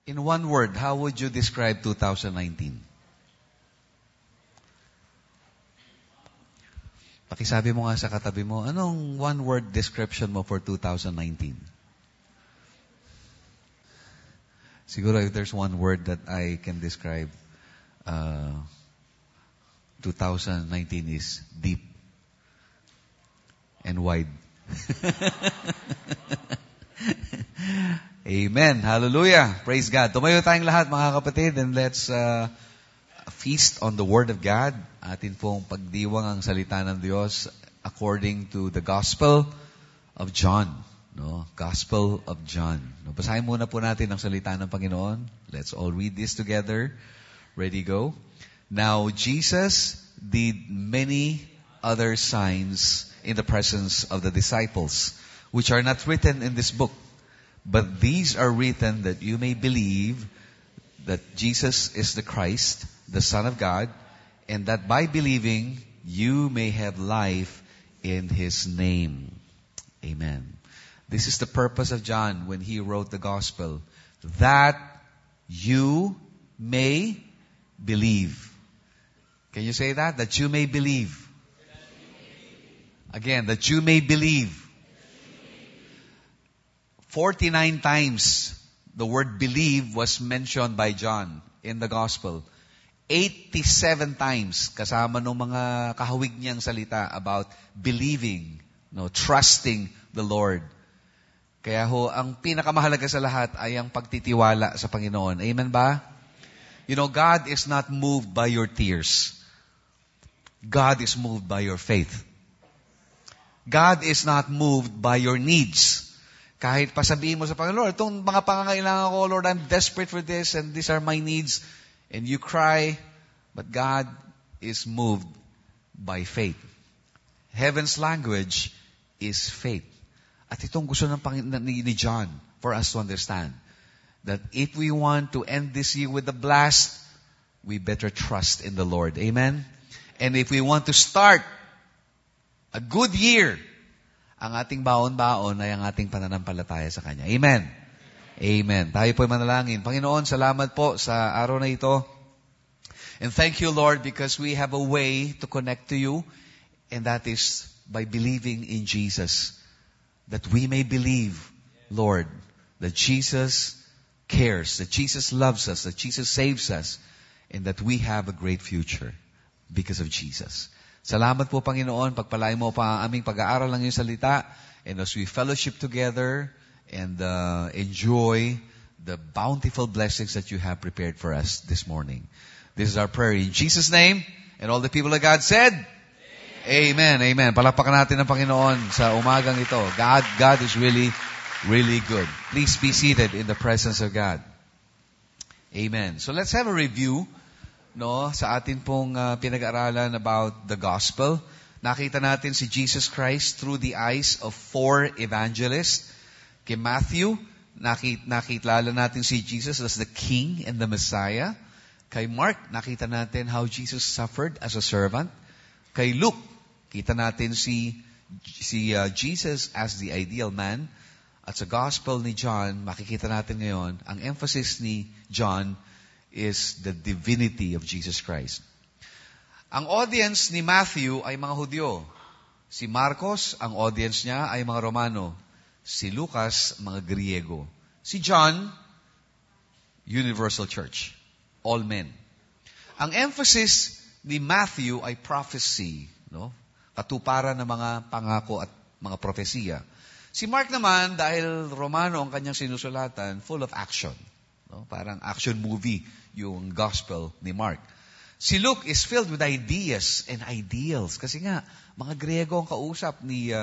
In one word, how would you describe 2019? Pakisabi mo nga sa katabi mo, anong one-word description mo for 2019? Siguro if there's one word that I can describe, 2019 is deep and wide. Amen. Hallelujah. Praise God. Tumayo tayong lahat mga kapatid and let's feast on the Word of God. Atin pong pagdiwang ang salita ng Diyos according to the Gospel of John. No? Gospel of John. No, basahin muna po natin ang salita ng Panginoon. Let's all read this together. Ready, go. Now, Jesus did many other signs in the presence of the disciples, which are not written in this book. But these are written that you may believe that Jesus is the Christ, the Son of God, and that by believing you may have life in His name. Amen. This is the purpose of John when he wrote the Gospel, that you may believe. Can you say that? That you may believe. Again, that you may believe. 49 times the word believe was mentioned by John in the Gospel. 87 times kasama ng mga kahawig niyang salita about believing, trusting the Lord. Kaya ang pinakamahalaga sa lahat ay ang pagtitiwala sa Panginoon. Amen ba? God is not moved by your tears. God is moved by your faith. God is not moved by your needs. Kahit pasabihin mo sa Panginoon, Lord, itong mga pangangailangan ko, Lord, I'm desperate for this and these are my needs. And you cry, but God is moved by faith. Heaven's language is faith. At itong gusto ni John for us to understand that if we want to end this year with a blast, we better trust in the Lord. Amen? And if we want to start a good year, ang ating baon-baon ay ang ating pananampalataya sa Kanya. Amen? Amen. Tayo po'y manalangin. Panginoon, salamat po sa araw na ito. And thank you, Lord, because we have a way to connect to you, and that is by believing in Jesus. That we may believe, Lord, that Jesus cares, that Jesus loves us, that Jesus saves us, and that we have a great future because of Jesus. Salamat po, Panginoon. Pagpalain mo pa ang aming pag-aaral ng iyong salita, and as we fellowship together and enjoy the bountiful blessings that you have prepared for us this morning. This is our prayer in Jesus' name, and all the people of God said, Amen. Amen. Palakpakan natin ang Panginoon sa umagang ito. God is really, really good. Please be seated in the presence of God. Amen. So let's have a review, sa atin pong pinag-aralan about the gospel. Nakita natin si Jesus Christ through the eyes of 4 evangelists. Kay Matthew, nakilala natin si Jesus as the King and the Messiah. Kay Mark, nakita natin how Jesus suffered as a servant. Kay Luke, kita natin si Jesus as the ideal man. At sa Gospel ni John, makikita natin ngayon, ang emphasis ni John is the divinity of Jesus Christ. Ang audience ni Matthew ay mga Hudyo. Si Marcos, ang audience niya ay mga Romano. Si Lucas, mga Griego. Si John, Universal Church. All men. Ang emphasis ni Matthew ay prophecy, katuparan ng mga pangako at mga propesiya. Si Mark naman, dahil Romano ang kanyang sinusulatan, full of action. Parang action movie yung gospel ni Mark. Si Luke is filled with ideas and ideals. Kasi nga, mga Griego ang kausap ni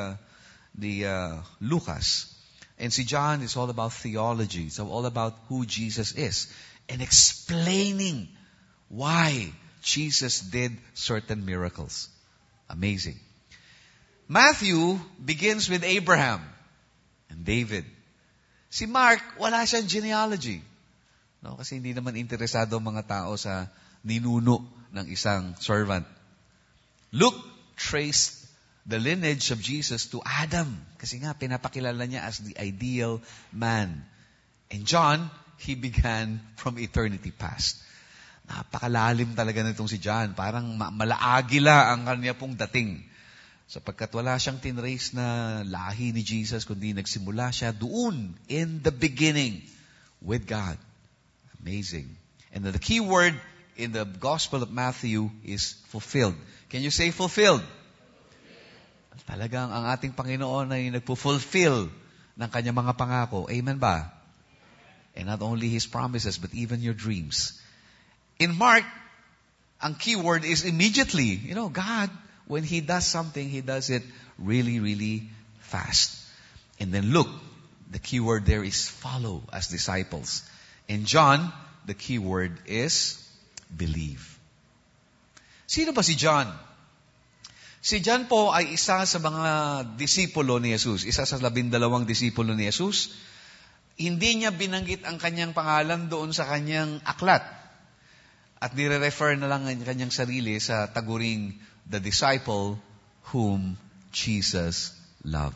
Lucas. And si John is all about theology. So all about who Jesus is. And explaining why Jesus did certain miracles. Amazing. Matthew begins with Abraham and David. Si Mark, wala siyang genealogy. Kasi hindi naman interesado ang mga tao sa ninuno ng isang servant. Luke traced the lineage of Jesus to Adam. Kasi nga, pinapakilala niya as the ideal man. And John he began from eternity past. Napakalalim talaga nitong si John. Parang malaagila ang kanya pong dating. Sapagkat wala siyang tinrace na lahi ni Jesus, kundi nagsimula siya doon, in the beginning, with God. Amazing. And the key word in the Gospel of Matthew is fulfilled. Can you say fulfilled? Talagang ang ating Panginoon ay nagpo-fulfill ng kanyang mga pangako. Amen ba? And not only His promises, but even your dreams. In Mark, ang key word is immediately. God, when He does something, He does it really, really fast. And then Luke, the key word there is follow as disciples. In John, the key word is believe. Sino ba si John? Si John po ay isa sa mga disipulo ni Jesus. Isa sa 12 disipulo ni Jesus. Hindi niya binanggit ang kanyang pangalan doon sa kanyang aklat. At nire-refer na lang ang kanyang sarili sa taguring the disciple whom Jesus loved.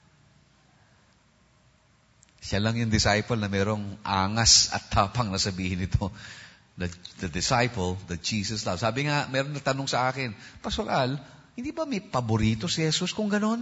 Siya lang yung disciple na merong angas at tapang na sabihin ito. The disciple that Jesus loved. Sabi nga, meron na tanong sa akin, Pastor Al, hindi ba may paborito si Jesus kung ganon?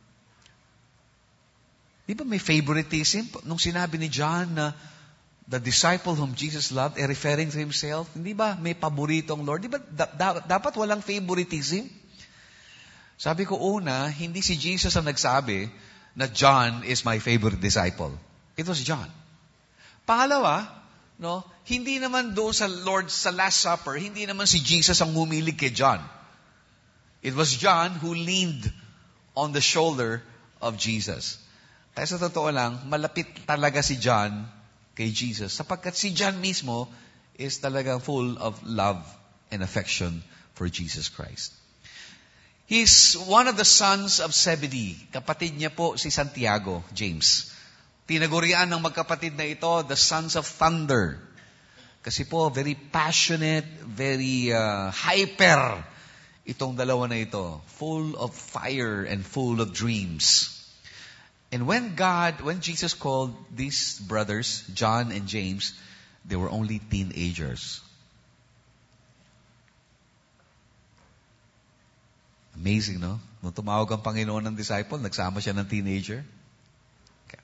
Di ba may favoritism? Nung sinabi ni John na the disciple whom Jesus loved, referring to himself, hindi ba may paborito ang Lord? Di ba dapat walang favoritism? Sabi ko una, hindi si Jesus ang nagsabi na John is my favorite disciple. It was John. Pangalawa, hindi naman doon sa Lord sa Last Supper, hindi naman si Jesus ang humilig kay John. It was John who leaned on the shoulder of Jesus. Kaya sa totoo lang, malapit talaga si John kay Jesus. Sapagkat si John mismo is talagang full of love and affection for Jesus Christ. He's one of the sons of Zebedee. Kapatid niya po si Santiago, James. Tinagurian ng magkapatid na ito, the sons of thunder. Kasi po, very passionate, very hyper itong dalawa na ito. Full of fire and full of dreams. And when Jesus called these brothers, John and James, they were only teenagers. Amazing, no? Nung tumawag ang Panginoon ng disciple, nagsama siya ng teenager. Okay.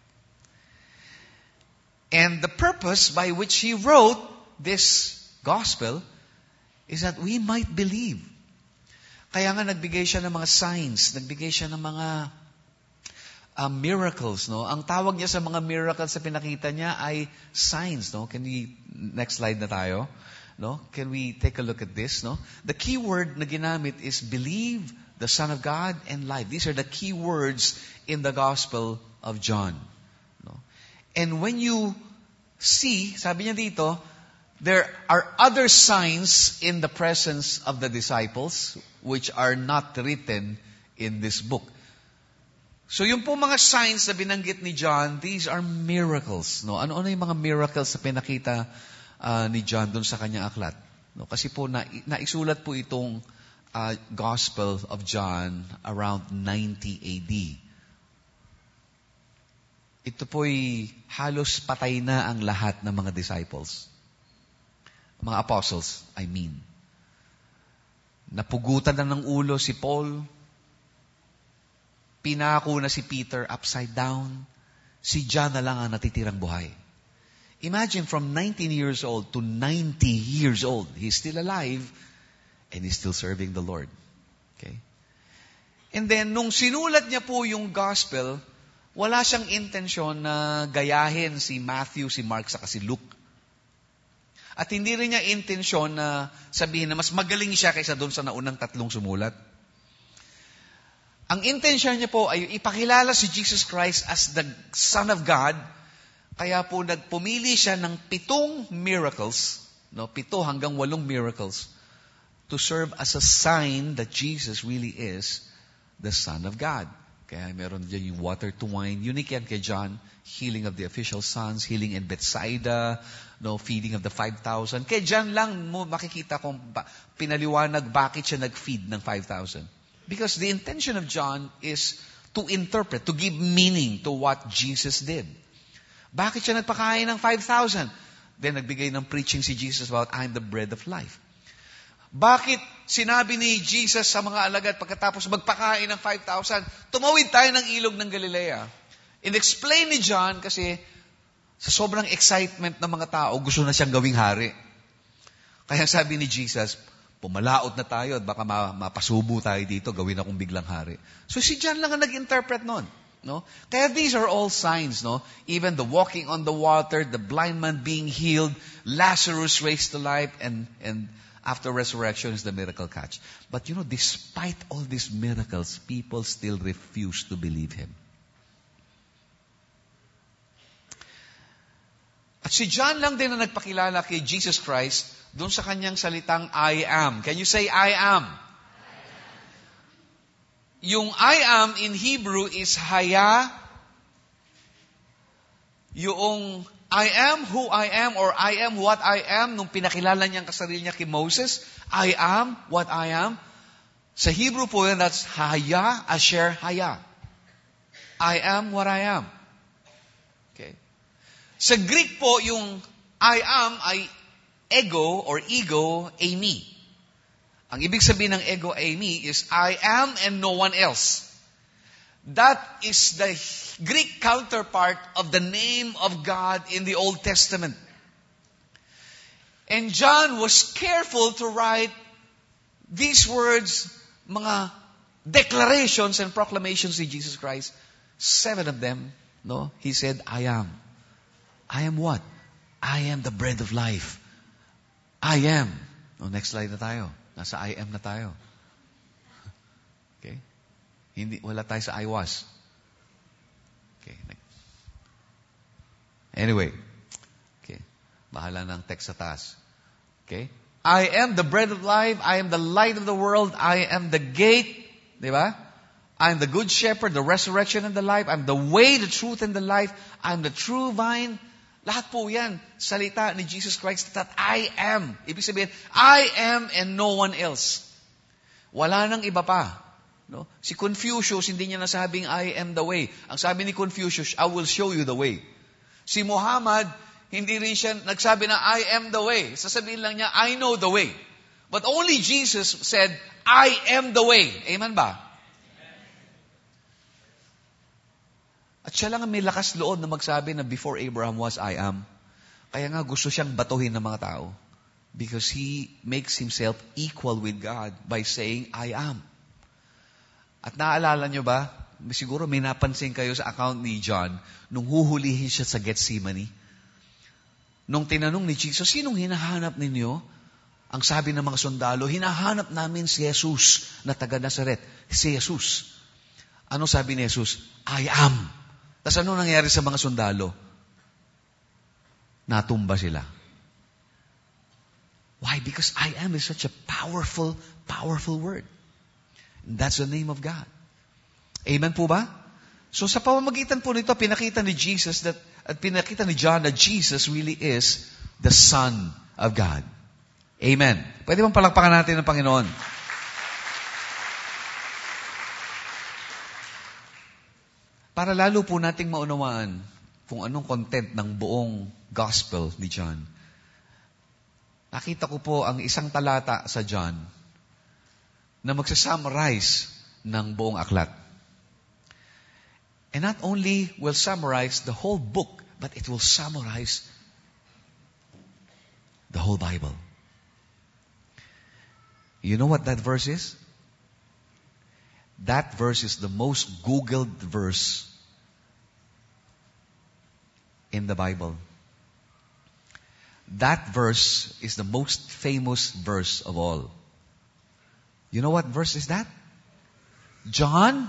And the purpose by which He wrote this gospel is that we might believe. Kaya nga nagbigay siya ng mga signs, nagbigay siya ng mga miracles, no? Ang tawag niya sa mga miracles sa pinakita niya ay signs, no? Next slide na tayo, no? Can we take a look at this, no? The key word na ginamit is believe the Son of God and life. These are the key words in the Gospel of John, no? And when you see, sabi niya dito, there are other signs in the presence of the disciples which are not written in this book. So yung po mga signs na binanggit ni John, these are miracles. No? Ano yung mga miracles na pinakita ni John doon sa kanyang aklat? No? Kasi po naisulat po itong Gospel of John around 90 AD. Ito po'y halos patay na ang lahat ng mga disciples. Mga apostles, I mean. Napugutan na ng ulo si Paul. Pinako na si Peter upside down. Si John na lang ang natitirang buhay. Imagine from 19 years old to 90 years old. He's still alive and he's still serving the Lord. Okay? And then, nung sinulat niya po yung gospel, wala siyang intensyon na gayahin si Matthew, si Mark, saka si Luke. At hindi rin niya intensyon na sabihin na mas magaling siya kaysa doon sa naunang tatlong sumulat. Ang intensyon niya po ay ipakilala si Jesus Christ as the Son of God. Kaya po nagpumili siya ng 7 miracles, 7 hanggang 8 miracles, to serve as a sign that Jesus really is the Son of God. Kaya meron dyan yung water to wine. Unique yan kay John. Healing of the official sons, healing in Bethsaida, feeding of the 5,000. Kay John lang mo makikita kung pinaliwanag bakit siya nag-feed ng 5,000. Because the intention of John is to interpret, to give meaning to what Jesus did. Bakit siya nagpakain ng 5,000? Then nagbigay ng preaching si Jesus about, I'm the bread of life. Bakit sinabi ni Jesus sa mga alagad pagkatapos magpakain ng 5,000, tumawid tayo ng ilog ng Galilea? In-explain ni John kasi sa sobrang excitement ng mga tao, gusto na siyang gawing hari. Kaya sabi ni Jesus, pumalaot na tayo at baka mapasubo tayo dito, gawin akong biglang hari. So si John lang ang nag-interpret nun. No? Kaya these are all signs. No? Even the walking on the water, the blind man being healed, Lazarus raised to life, and after resurrection is the miracle catch. But despite all these miracles, people still refuse to believe Him. At si John lang din na nagpakilala kay Jesus Christ doon sa kanyang salitang I am. Can you say I am? Yung I am in Hebrew is haya. Yung I am who I am or I am what I am, nung pinakilala niyang kasarili niya kay Moses, I am what I am. Sa Hebrew po yun, that's haya, asher, haya. I am what I am. Okay. Sa Greek po, yung I am ay ego or ego, eimi. Ang ibig sabihin ng ego, eimi is I am and no one else. That is the Greek counterpart of the name of God in the Old Testament. And John was careful to write these words, mga declarations and proclamations of Jesus Christ. 7 of them, no? He said, I am. I am what? I am the bread of life. I am. No, next slide na tayo. Nasa I am na tayo. Okay? Wala tayo sa I was. Okay. Anyway. Okay. Bahala ng text sa taas. Okay. I am the bread of life. I am the light of the world. I am the gate. Diba? I am the good shepherd, the resurrection and the life. I am the way, the truth, and the life. I am the true vine. Lahat po yan, salita ni Jesus Christ that I am. Ibig sabihin, I am and no one else. Wala nang iba pa. No? Si Confucius, hindi niya nasabing, I am the way. Ang sabi ni Confucius, I will show you the way. Si Muhammad, hindi rin siya nagsabi na, I am the way. Sasabihin lang niya, I know the way. But only Jesus said, I am the way. Amen ba? At siya lang ang may lakas loob na magsabi na before Abraham was, I am. Kaya nga gusto siyang batuhin ng mga tao. Because he makes himself equal with God by saying, I am. At naaalala nyo ba, siguro may napansin kayo sa account ni John, nung huhulihin siya sa Gethsemane. Nung tinanong ni Jesus, sinong hinahanap ninyo? Ang sabi ng mga sundalo, hinahanap namin si Jesus na taga Nazaret. Si Jesus. Ano sabi ni Jesus? I am. Tapos ano nangyari sa mga sundalo? Natumba sila. Why? Because I am is such a powerful, powerful word. And that's the name of God. Amen po ba? So sa pamamagitan po nito, pinakita ni Jesus at pinakita ni John that Jesus really is the Son of God. Amen. Pwede bang palakpakan natin ng Panginoon? Para lalo po nating maunawaan kung anong content ng buong gospel ni John. Nakita ko po ang isang talata sa John na magsasummarize ng buong aklat. And not only will summarize the whole book, but it will summarize the whole Bible. You know what that verse is? That verse is the most Googled verse in the Bible. That verse is the most famous verse of all. You know what verse is that? John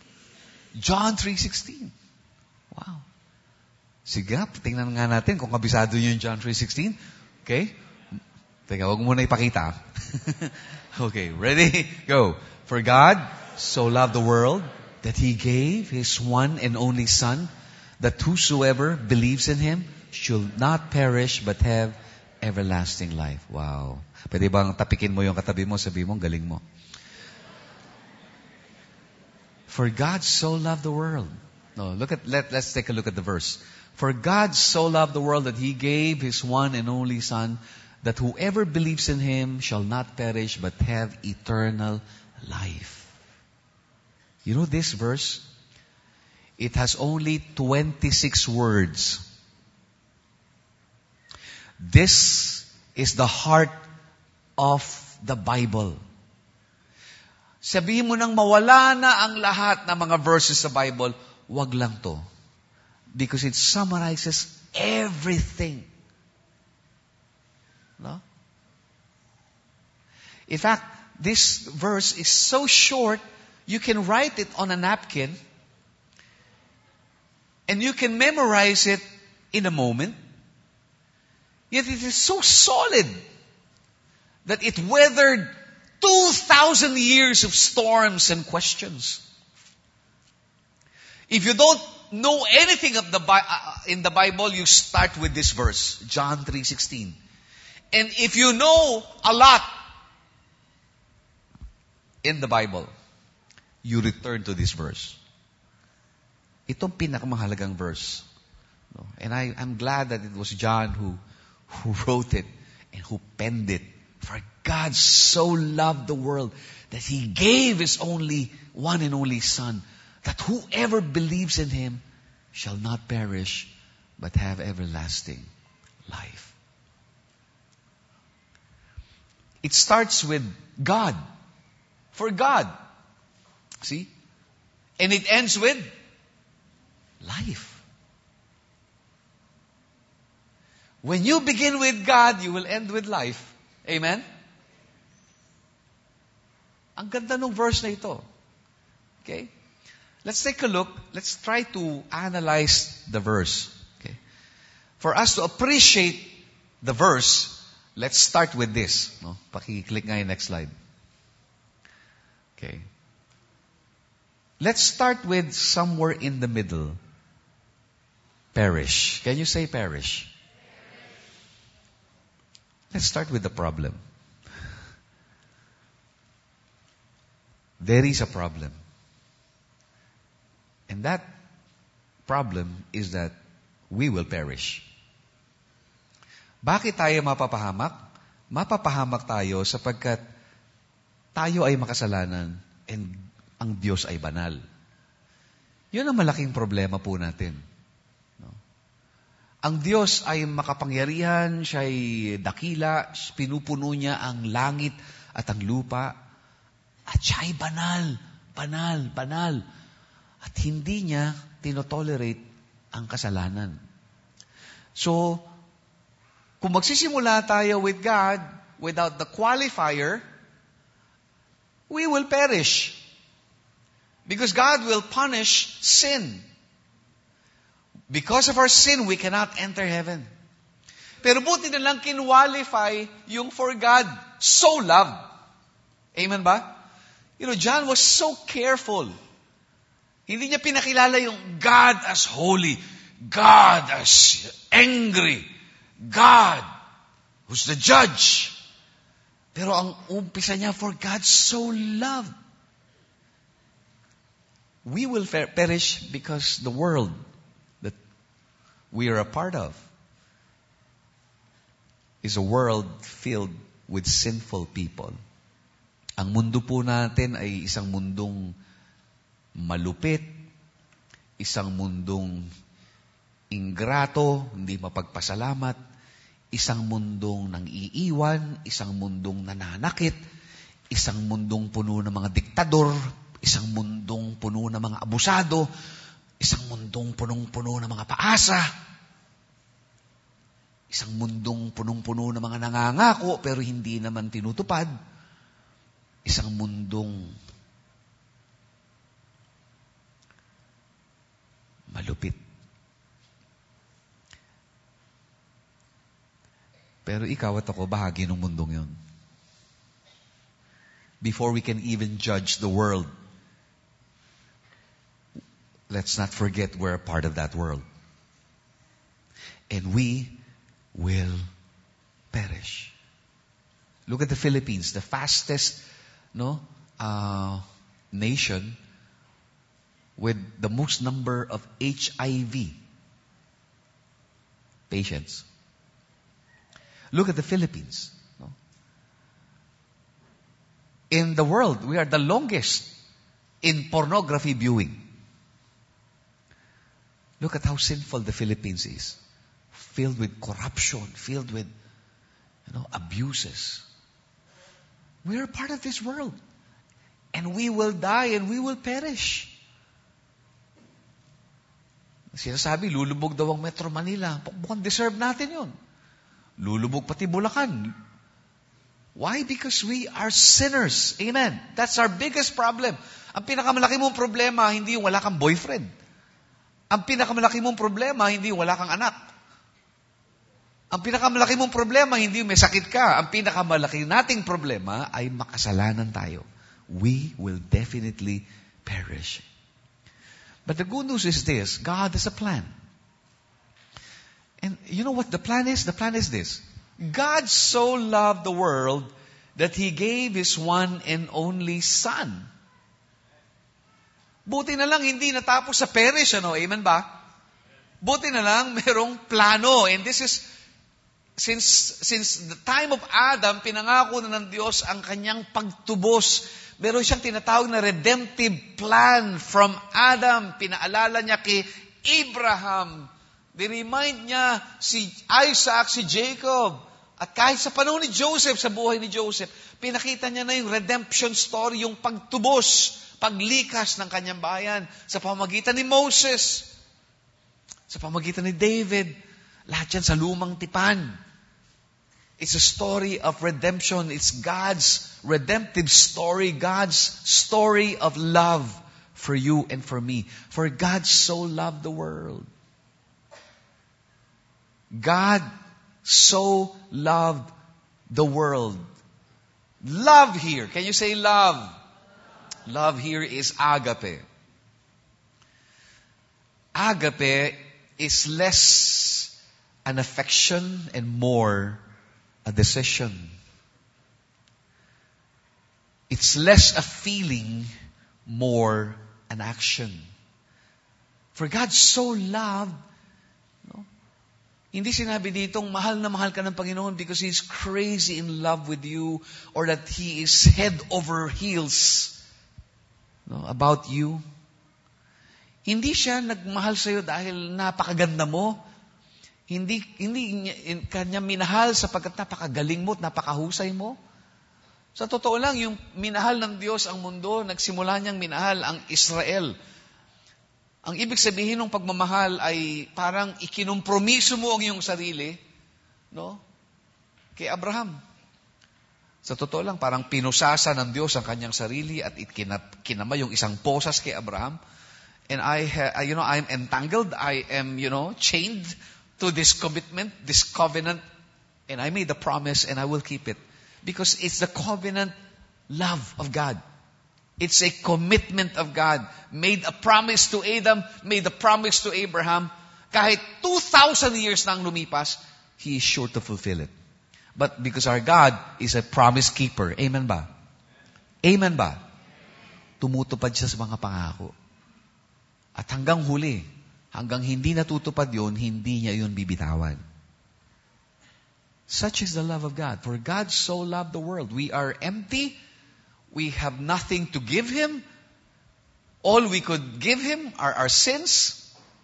3:16. Wow. Sige, tingnan nga natin kung kabisado niyo yung John 3:16. Okay? Teka, wag mo muna ipakita. Okay, ready? Go. For God so loved the world that He gave His one and only Son, that whosoever believes in Him should not perish but have everlasting life. Wow. Pwede bang tapikin mo yung katabi mo, sabi mo, galing mo. For God so loved the world. No, let's take a look at the verse. For God so loved the world that He gave His one and only Son, that whoever believes in Him shall not perish but have eternal life. You know this verse? It has only 26 words. This is the heart of the Bible. Sabihin mo nang mawala na ang lahat ng mga verses sa Bible, wag lang to. Because it summarizes everything. No? In fact, this verse is so short, you can write it on a napkin and you can memorize it in a moment. Yet it is so solid that it weathered 2,000 years of storms and questions. If you don't know anything of in the Bible, you start with this verse, John 3:16. And if you know a lot in the Bible, you return to this verse. Itong pinakamahalagang verse. And I'm glad that it was John who wrote it and who penned it. For God so loved the world that He gave His one and only Son, that whoever believes in Him shall not perish, but have everlasting life. It starts with God. For God. See? And it ends with life. When you begin with God, you will end with life. Amen? Ang ganda ng verse na ito. Okay? Let's take a look. Let's try to analyze the verse. Okay? For us to appreciate the verse, let's start with this. No? Paki-click nga yung next slide. Okay. Let's start with somewhere in the middle. Perish. Can you say perish? Let's start with the problem. There is a problem. And that problem is that we will perish. Bakit tayo mapapahamak? Mapapahamak tayo sapagkat tayo ay makasalanan and ang Diyos ay banal. Yun ang malaking problema po natin. No? Ang Diyos ay makapangyarihan, siya ay dakila, pinupuno niya ang langit at ang lupa, at siya ay banal, banal, banal. At hindi niya tinotolerate ang kasalanan. So, kung magsisimula tayo with God without the qualifier, we will perish. Because God will punish sin. Because of our sin, we cannot enter heaven. Pero buti na lang kinwalify yung for God so loved. Amen ba? You know, John was so careful. Hindi niya pinakilala yung God as holy, God as angry, God who's the judge. Pero ang umpisa niya, for God so loved. We will perish because the world that we are a part of is a world filled with sinful people. Ang mundo po natin ay isang mundong malupit, isang mundong ingrato, hindi mapagpasalamat, isang mundong nang-iiwan, isang mundong nananakit, isang mundong puno ng mga diktador, isang mundong puno ng mga abusado, isang mundong punong-puno ng mga paasa, isang mundong punong-puno ng mga nangangako pero hindi naman tinutupad, isang mundong malupit. Pero ikaw at ako, bahagi ng mundong yun. Before we can even judge the world, let's not forget we're a part of that world. And we will perish. Look at the Philippines, the fastest nation with the most number of HIV patience. Look at the Philippines. No? In the world, we are the longest in pornography viewing. Look at how sinful the Philippines is. Filled with corruption, filled with abuses. We are part of this world. And we will die and we will perish. Sinasabi, lulubog daw ang Metro Manila. Mukhang deserve natin yun. Lulubog pati Bulacan. Why? Because we are sinners. Amen. That's our biggest problem. Ang pinakamalaki mong problema, hindi yung wala kang boyfriend. Ang pinakamalaki mong problema, hindi yung wala kang anak. Ang pinakamalaki mong problema, hindi yung may sakit ka. Ang pinakamalaki nating problema ay makasalanan tayo. We will definitely perish. But the good news is this, God has a plan. And you know what the plan is? The plan is this. God so loved the world that He gave His one and only Son. Buti na lang hindi natapos sa perish, Amen ba? Buti na lang merong plano. And this is, since the time of Adam, pinangako na ng Diyos ang kanyang pagtubos. Meron siyang tinatawag na redemptive plan from Adam. Pinaalala niya kay Abraham. Dinimind niya si Isaac, si Jacob. At kahit sa panahon ni Joseph, sa buhay ni Joseph, pinakita niya na yung redemption story, yung pagtubos, paglikas ng kanyang bayan sa pamamagitan ni Moses, sa pamamagitan ni David. Lahat yan sa lumang tipan. It's a story of redemption. It's God's redemptive story, God's story of love for you and for me. For God so loved the world. God so loved the world. Love here. Can you say love? Love here is agape. Agape is less an affection and more a decision. It's less a feeling, more an action. For God so loved, hindi sinabi ditong mahal na mahal ka ng Panginoon because He's crazy in love with you or that He is head over heels about you. Hindi siya nagmahal sa'yo dahil napakaganda mo. Hindi kanya minahal sapagkat napakagaling mo at napakahusay mo. Sa totoo lang, yung minahal ng Diyos ang mundo, nagsimula niyang minahal ang Israel. Ang ibig sabihin ng pagmamahal ay parang ikinompromiso mo ang iyong sarili, kay Abraham. Sa totoo lang, parang pinusasa ng Diyos ang kanyang sarili at kinama yung isang posas kay Abraham. And I'm entangled, I am, chained to this commitment, this covenant, and I made the promise and I will keep it. Because it's the covenant love of God. It's a commitment of God. Made a promise to Adam, made a promise to Abraham. Kahit 2,000 years nang lumipas, He is sure to fulfill it. But because our God is a promise keeper. Amen ba? Amen ba? Tumutupad siya sa mga pangako. At hanggang huli, hanggang hindi natutupad yun, hindi niya yun bibitawan. Such is the love of God. For God so loved the world. We are empty. We have nothing to give Him. All we could give Him are our sins.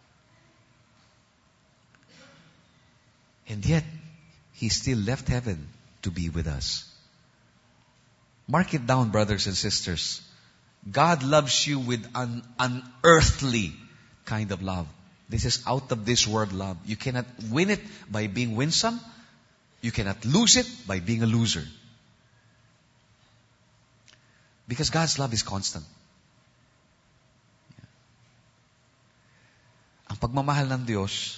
And yet, He still left heaven to be with us. Mark it down, brothers and sisters. God loves you with an unearthly kind of love. This is out of this world love. You cannot win it by being winsome. You cannot lose it by being a loser. Because God's love is constant. Ang pagmamahal ng Diyos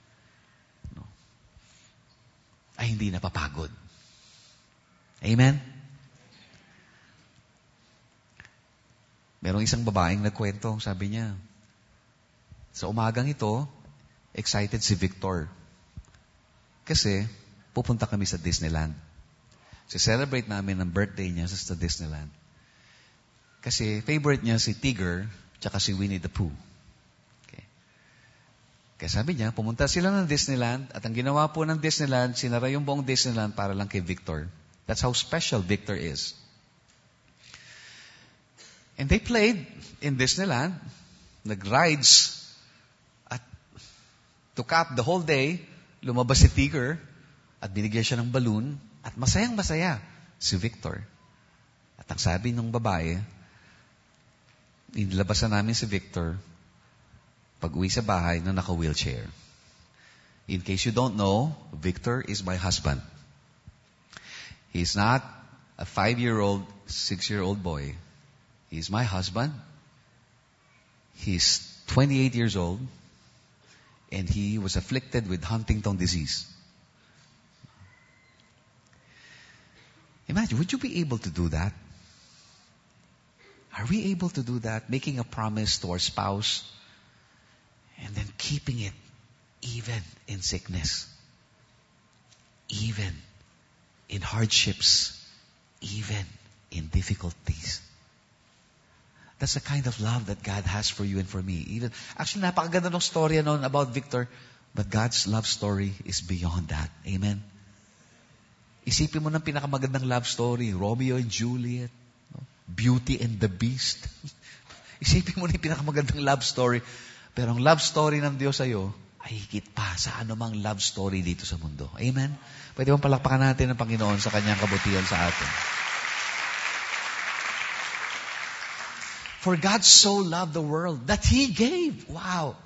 ay hindi napapagod. Amen? Merong isang babaeng nagkwento, sabi niya, sa umagang ito, excited si Victor. Kasi, pupunta kami sa Disneyland. Celebrate namin ang birthday niya sa Disneyland. Kasi, favorite niya si Tigger, tsaka si Winnie the Pooh. Okay. Kaya sabi niya, pumunta sila ng Disneyland at ang ginawa po ng Disneyland, sinara yung buong Disneyland para lang kay Victor. That's how special Victor is. And they played in Disneyland, nag-rides, at to cap the whole day, lumabas si Tigger at binigyan siya ng balloon at masayang-masaya si Victor. At ang sabi ng babae, inilabasan namin si Victor pag-uwi sa bahay na naka-wheelchair. In case you don't know, Victor is my husband. He's not a 5-year-old, 6-year-old boy. He's my husband. He's 28 years old. And he was afflicted with Huntington disease. Imagine, would you be able to do that? Are we able to do that? Making a promise to our spouse and then keeping it even in sickness, even in hardships, even in difficulties. That's the kind of love that God has for you and for me. Actually, napakaganda ng story noon about Victor, but God's love story is beyond that. Amen? Isipin mo ng pinakamagandang love story, Romeo and Juliet, no? Beauty and the Beast. Isipin mo na yung pinakamagandang love story. Pero ang love story ng Diyos sa'yo ay higit pa sa anumang love story dito sa mundo. Amen? Pwede bang palakpakan natin ang Panginoon sa kanyang kabutihan sa atin? For God so loved the world that He gave. Wow.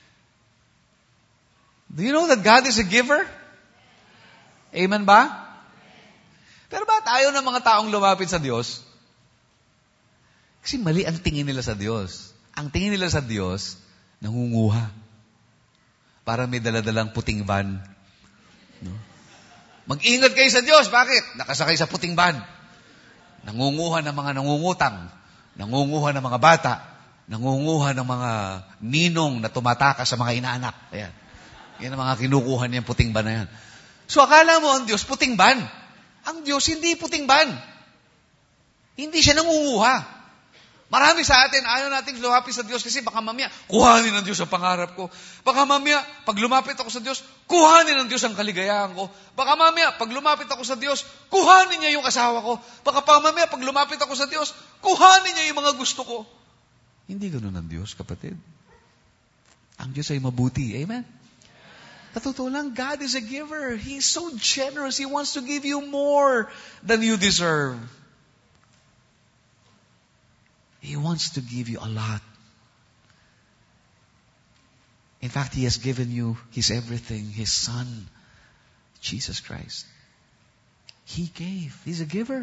Do you know that God is a giver? Amen ba? Pero ba't ayaw ng mga taong lumapit sa Diyos? Kasi mali ang tingin nila sa Diyos. Ang tingin nila sa Diyos, nangunguha. Parang may daladalang puting van. No? Mag-ingat kayo sa Diyos. Bakit? Nakasakay sa puting van. Nangunguha ng mga nangungutang. Nangunguha ng mga bata. Nangunguha ng mga ninong na tumataka sa mga inaanak. Ayan. Yan ang mga kinukuha niyang puting van na yan. So akala mo ang Diyos puting van. Ang Diyos hindi puting van. Hindi siya nangunguha. Marami sa atin, ayaw nating lumapit sa Diyos kasi baka mamaya, kuhanin ng Diyos ang pangarap ko. Baka mamaya, pag lumapit ako sa Diyos, kuhanin ng Diyos ang kaligayahan ko. Baka mamaya, pag lumapit ako sa Diyos, kuhanin niya yung asawa ko. Baka mamaya, pag lumapit ako sa Diyos, kuhanin niya yung mga gusto ko. Hindi ganun ang Diyos, kapatid. Ang Diyos ay mabuti. Amen? Totoo lang, God is a giver. He's so generous. He wants to give you more than you deserve. He wants to give you a lot. In fact, He has given you His everything, His Son, Jesus Christ. He gave. He's a giver.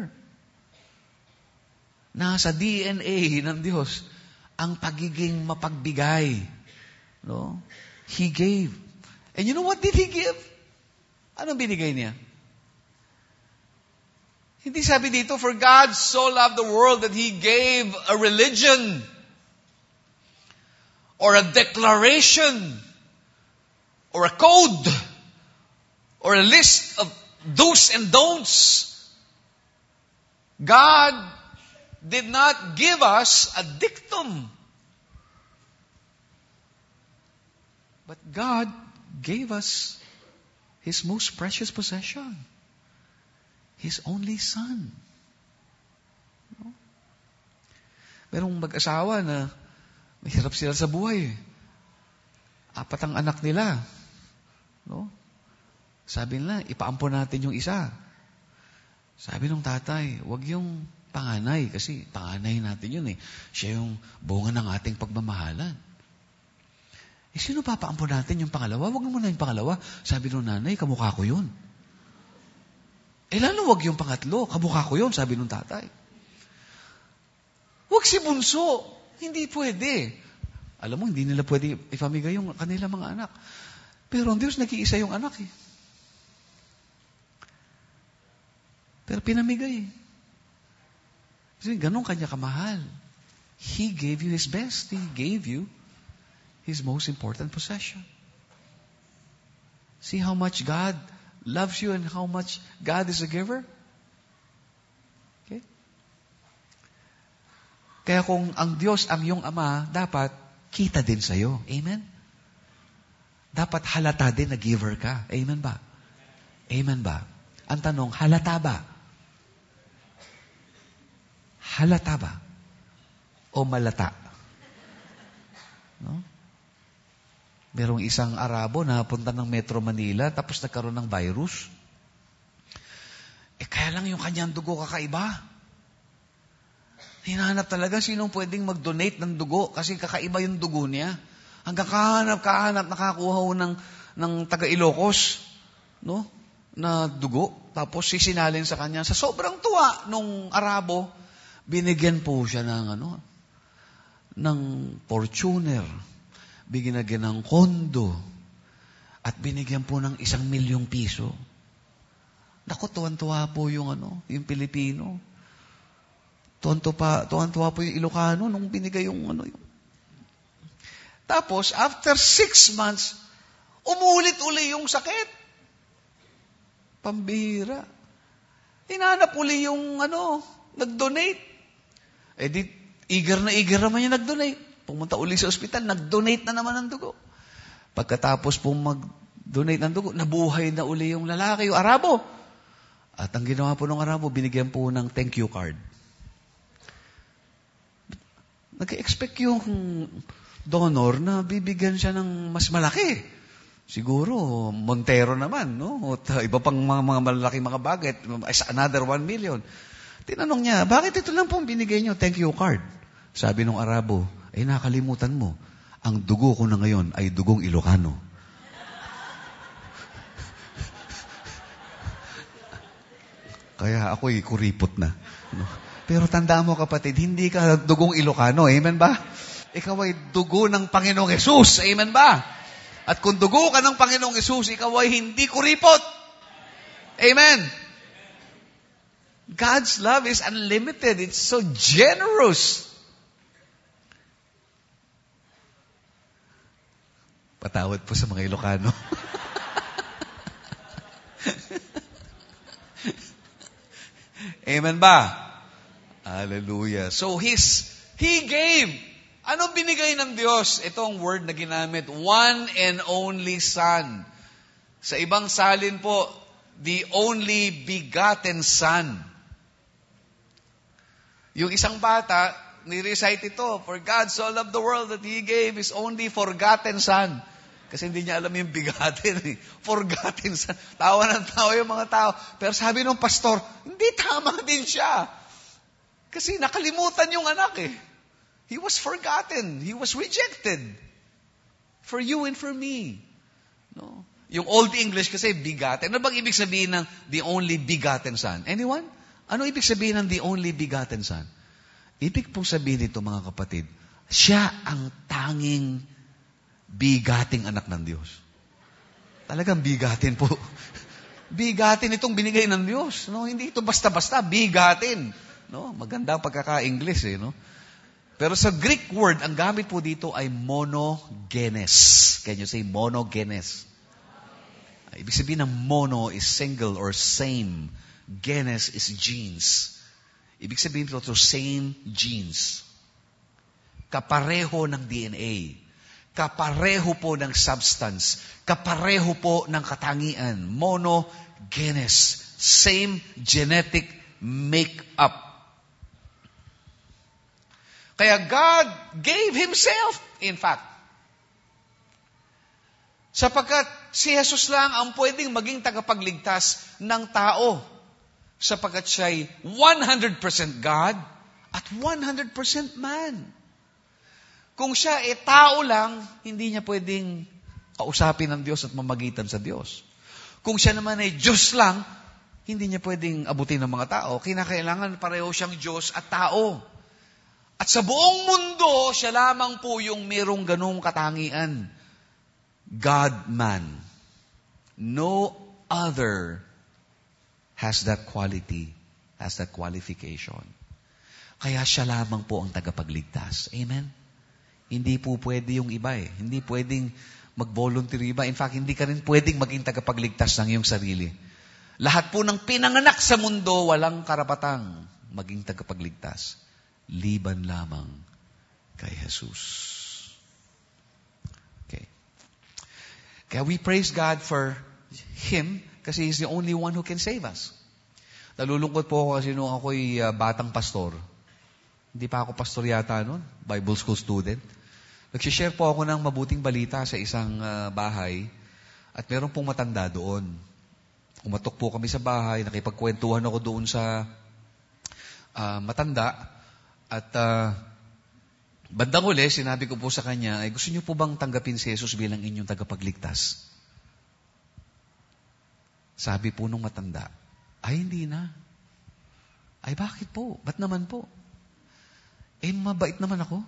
Nasa DNA ng Diyos ang pagiging mapagbigay. No? He gave. And you know what did He give? Anong binigay niya? Hindi sabi dito, for God so loved the world that He gave a religion or a declaration or a code or a list of do's and don'ts. God did not give us a dictum. But God gave us His most precious possession. His only Son. No? Merong mag-asawa na mahirap sila sa buhay. 4 ang anak nila. No? Sabi nila, ipaampon natin yung isa. Sabi ng tatay, wag yung panganay kasi panganay natin yun eh. Siya yung bunga ng ating pagmamahalan. Sino papaampon natin yung pangalawa? Wag mo na yung pangalawa. Sabi ng nanay, kamukha ko yun. Lalo wag yung pangatlo. Kamukha ko yun, sabi ng tatay. Wag si bunso. Hindi pwede. Alam mo, hindi nila pwede ipamigay yung kanila mga anak. Pero ang Diyos, nag-iisa yung anak eh. Pero pinamigay eh. Kasi ganun kanya kamahal. He gave you His best. He gave you His most important possession. See how much God loves you and how much God is a giver? Okay? Kaya kung ang Diyos ang iyong Ama, dapat kita din sa'yo. Amen? dapat halata din na giver ka. Amen ba? Amen ba? Ang tanong, halata ba? Halata ba? O malata? No? Merong isang Arabo na punta ng Metro Manila tapos nagkaroon ng virus. Kaya lang yung kanyang dugo kakaiba. Hinahanap talaga sinong pwedeng mag-donate ng dugo kasi kakaiba yung dugo niya. Hanggang kahanap, nakakuha ho ng taga-Ilocos, no? Na dugo. Tapos sisinalin sa kanya. Sa sobrang tuwa nung Arabo, binigyan po siya ng Fortuner. Binigyan ng kondo. At binigyan po ng 1,000,000 piso. Naku, tuwan-tuwa po yung Pilipino. Tuwan-tuwa po yung Ilocano nung binigay yung Tapos, after 6 months, umulit-uli yung sakit. Pambihira. Hinanap uli yung nag-donate. Eager naman yung nag-donate. Pumunta uli sa ospital, nag-donate na naman ng dugo. Pagkatapos pong mag-donate ng dugo, nabuhay na uli yung lalaki, yung Arabo. At ang ginawa po ng Arabo, binigyan po ng thank you card. Nag-expect yung donor na bibigyan siya ng mas malaki. Siguro, Montero naman, no? O iba pang mga malaki mga bagay. Another 1 million. Tinanong niya, bakit ito lang pong binigay niyo? Thank you card. Sabi ng Arabo, nakalimutan mo, ang dugo ko na ngayon ay dugong Ilocano. Kaya ako'y kuripot na. No? Pero tandaan mo kapatid, hindi ka dugong Ilocano. Amen ba? Ikaw ay dugo ng Panginoong Hesus. Amen ba? At kung dugo ka ng Panginoong Hesus, ikaw ay hindi kuripot. Amen. God's love is unlimited. It's so generous. Patawad po sa mga Ilocano. Amen ba? Hallelujah. So, He gave. Ano binigay ng Diyos? Ito ang word na ginamit. One and only Son. Sa ibang salin po, the only begotten Son. Yung isang bata, ni-recite ito, for God so loved the world that He gave His only forgotten Son. Kasi hindi niya alam yung bigatin. Forgotten Son. Tawa ng tawa yung mga tao. Pero sabi ng pastor, hindi, tama din siya. Kasi nakalimutan yung anak eh. He was forgotten. He was rejected. For you and for me. No? Yung Old English kasi begotten. Ano bang ibig sabihin ng the only begotten Son? Anyone? Ano ibig sabihin ng the only begotten Son? Ibig pong sabihin nito mga kapatid, siya ang tanging bigating anak ng Diyos. Talagang bigatin po. Bigatin itong binigay ng Diyos. No? Hindi ito basta-basta. Bigatin. No? Maganda ang pagkaka-English no? Pero sa Greek word, ang gamit po dito ay monogenes. Can you say monogenes? Ibig sabihin ng mono is single or same. Genes is genes. Ibig sabihin ito, same genes. Kapareho ng DNA. Kapareho po ng substance. Kapareho po ng katangian. Monogenes. Same genetic makeup. Kaya God gave Himself, in fact. Sapagkat si Jesus lang ang pwedeng maging tagapagligtas ng tao. Sapagkat siya'y 100% God at 100% man. Kung siya tao lang, hindi niya pwedeng kausapin ng Diyos at mamagitan sa Diyos. Kung siya naman ay Diyos lang, hindi niya pwedeng abutin ng mga tao. Kinakailangan pareho siyang Diyos at tao. At sa buong mundo, siya lamang po yung merong ganong katangian. God-man. No other has that quality, has that qualification. Kaya siya lamang po ang tagapagligtas. Amen? Hindi po pwede yung iba eh. Hindi pwedeng mag-volunteer iba. In fact, hindi ka rin pwedeng maging tagapagligtas ng iyong sarili. Lahat po ng pinanganak sa mundo, walang karapatang maging tagapagligtas. Liban lamang kay Jesus. Okay. Kaya we praise God for Him kasi He's the only one who can save us. Nalulungkot po ako kasi nung ako'y batang pastor. Hindi pa ako pastor yata noon, Bible school student. Nagsishare po ako ng mabuting balita sa isang bahay at meron pong matanda doon. Umatok po kami sa bahay, nakipagkwentuhan ako doon sa matanda at bandang huli, sinabi ko po sa kanya, ay gusto niyo po bang tanggapin si Jesus bilang inyong tagapagligtas? Sabi po nung matanda, ay hindi na. Ay bakit po? Ba't naman po? Eh mabait naman ako.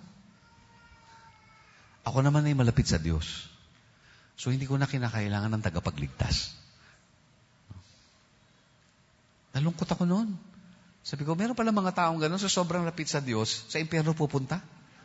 Ako naman ay malapit sa Diyos. So hindi ko na kinakailangan ng tagapagligtas. Nalungkot ako noon. Sabi ko, meron pala mga taong gano'n, so sobrang lapit sa Diyos, sa impyerno pupunta?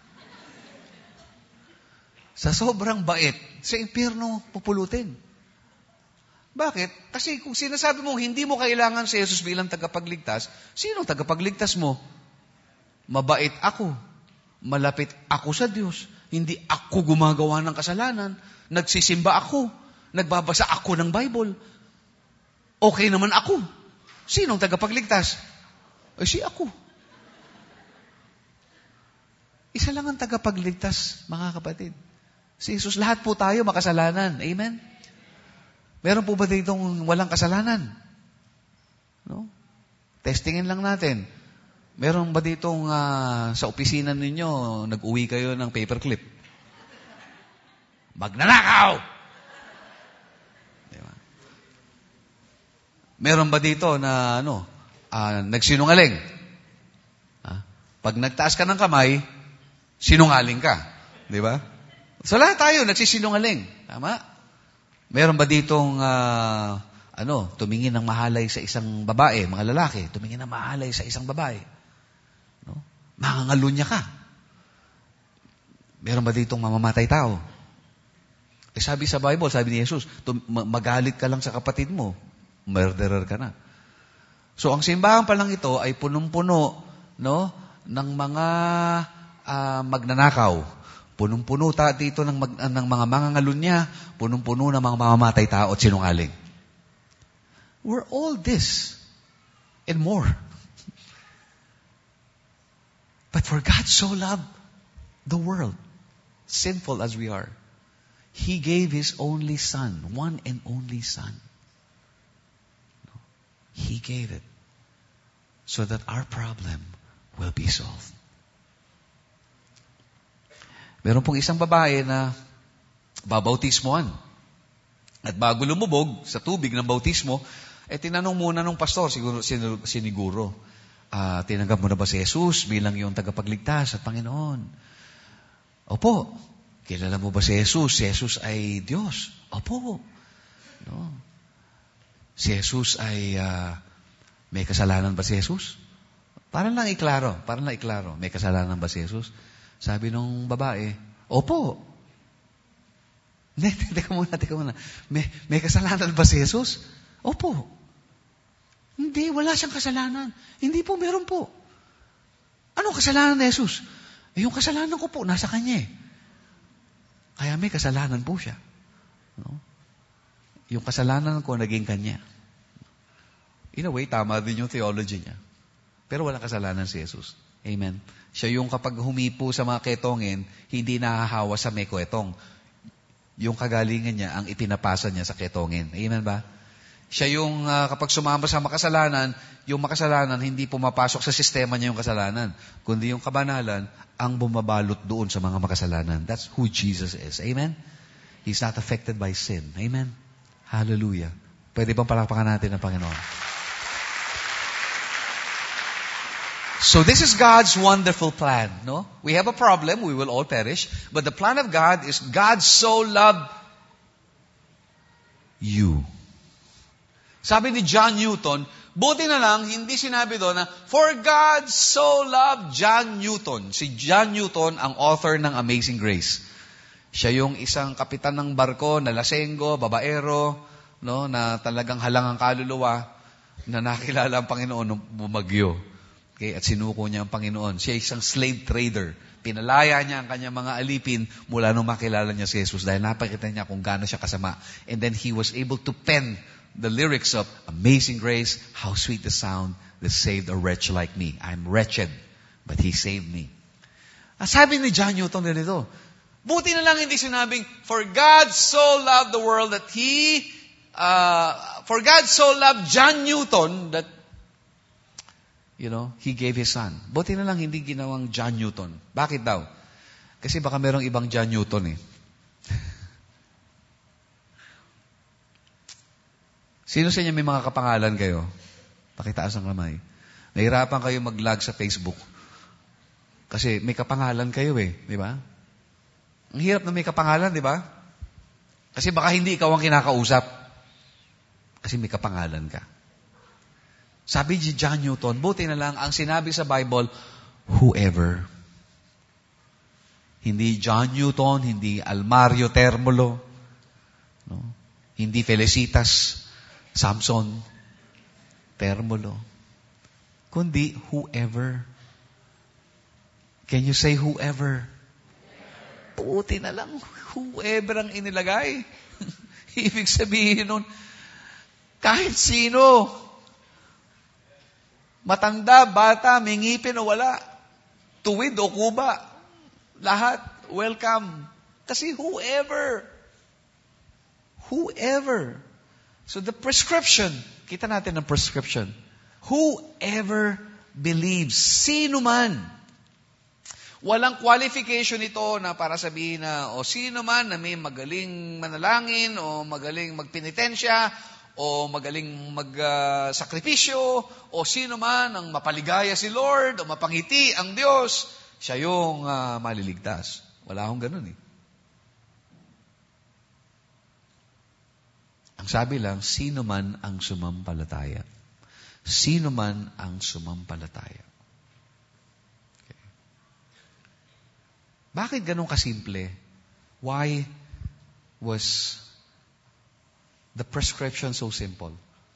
Sa sobrang bait, sa impyerno pupulutin. Bakit? Kasi kung sinasabi mo, hindi mo kailangan si Jesus bilang tagapagligtas, sino tagapagligtas mo? Mabait ako. Malapit ako sa Diyos. Hindi ako gumagawa ng kasalanan. Nagsisimba ako. Nagbabasa ako ng Bible. Okay naman ako. Sinong tagapagligtas? Ay, si ako. Isa lang ang tagapagligtas, mga kapatid. Si Jesus, lahat po tayo makasalanan. Amen? Meron po ba ditong walang kasalanan? No? Testingin lang natin. Meron ba ditong sa opisina ninyo, nag-uwi kayo ng paperclip? Magnanakaw! Diba? Meron ba dito na nagsinungaling? Pag nagtaas ka ng kamay, sinungaling ka. Di ba? So lahat tayo nagsisinungaling. Tama? Meron ba ditong tumingin ng mahalay sa isang babae, mga lalaki, tumingin ng mahalay sa isang babae? No? Mangangalunya ka. Meron ba ditong mamamatay tao? Eh sabi sa Bible, sabi ni Jesus, magalit ka lang sa kapatid mo, murderer ka na. So ang simbahan pa lang ito ay punong-puno ng mga magnanakaw. Punong-puno dito ng mga mangangalunya, punong-puno ng mga mamamatay tao at sinungaling. We're all this and more. But for God so loved the world, sinful as we are, He gave His only Son, one and only Son. He gave it so that our problem will be solved. Meron pong isang babae na babautismoan. At bago lumubog sa tubig ng bautismo, tinanong muna nung pastor, siniguro, tinanggap mo na ba si Jesus bilang iyong tagapagligtas at Panginoon? Opo. Kilala mo ba si Jesus? Si Jesus ay Diyos. Opo. No. Si Jesus ay may kasalanan ba si Jesus? Para lang iklaro. May kasalanan ba si Jesus? Sabi nung babae, opo. Teka muna. May kasalanan ba si Jesus? Opo. Hindi, wala siyang kasalanan. Hindi po, meron po. Anong kasalanan ni Jesus? Yung kasalanan ko po, nasa Kanya eh. Kaya may kasalanan po siya. No? Yung kasalanan ko, naging Kanya. In a way, tama din yung theology niya. Pero walang kasalanan si Jesus. Amen. Siya yung kapag humipo sa mga ketongin, hindi nahahawa sa may kwetong. Yung kagalingan niya, ang ipinapasa niya sa ketongin. Amen ba? Siya yung kapag sumama sa makasalanan, yung makasalanan hindi pumapasok sa sistema niya yung kasalanan. Kundi yung kabanalan, ang bumabalot doon sa mga makasalanan. That's who Jesus is. Amen? He's not affected by sin. Amen? Hallelujah. Pwede bang palakpakan natin ang Panginoon? So this is God's wonderful plan, no? We have a problem, we will all perish, but the plan of God is God so loved you. Sabi ni John Newton, buti na lang, hindi sinabi doon na, for God so loved John Newton. Si John Newton, ang author ng Amazing Grace. Siya yung isang kapitan ng barko na lasenggo, babaero, no, na talagang halang ang kaluluwa, na nakilala ang Panginoon nung bumagyo. Okay, at sinuko niya ang Panginoon. Siya isang slave trader. Pinalaya niya ang kanyang mga alipin mula nung makilala niya si Jesus dahil napakita niya kung gaano siya kasama. And then he was able to pen the lyrics of Amazing Grace, how sweet the sound that saved a wretch like me. I'm wretched, but He saved me. Sabi ni John Newton ganito, buti na lang hindi sinabing, for God so loved the world that for God so loved John Newton that He gave His Son. Buti na lang hindi ginawang John Newton. Bakit daw? Kasi baka merong ibang John Newton eh. Sino sa inyo may mga kapangalan kayo? Pakitaas ang kamay. Nahirapan kayo mag-log sa Facebook. Kasi may kapangalan kayo eh. Di ba? Ang hirap na may kapangalan, di ba? Kasi baka hindi ikaw ang kinakausap. Kasi may kapangalan ka. Sabi ni John Newton, buti na lang ang sinabi sa Bible, whoever. Hindi John Newton, hindi Almario Termolo, no? Hindi Felicitas Samson Termolo, kundi whoever. Can you say whoever? Buti na lang, whoever ang inilagay. Ibig sabihin nun, kahit sino, matanda, bata, may ngipin o wala, tuwid o kuba, lahat, welcome. Kasi whoever. So the prescription, kita natin ang prescription. Whoever believes, sino man. Walang qualification ito na para sabihin na, o sino man na may magaling manalangin, o magaling magpenitensya, o magaling magsakripisyo, o sino man ang mapaligaya si Lord, o mapangiti ang Diyos, siya yung maliligtas. Wala akong ganun eh. Ang sabi lang, sino man ang sumampalataya. Sino man ang sumampalataya. Okay. Bakit ganun kasimple? Why was the prescription so simple?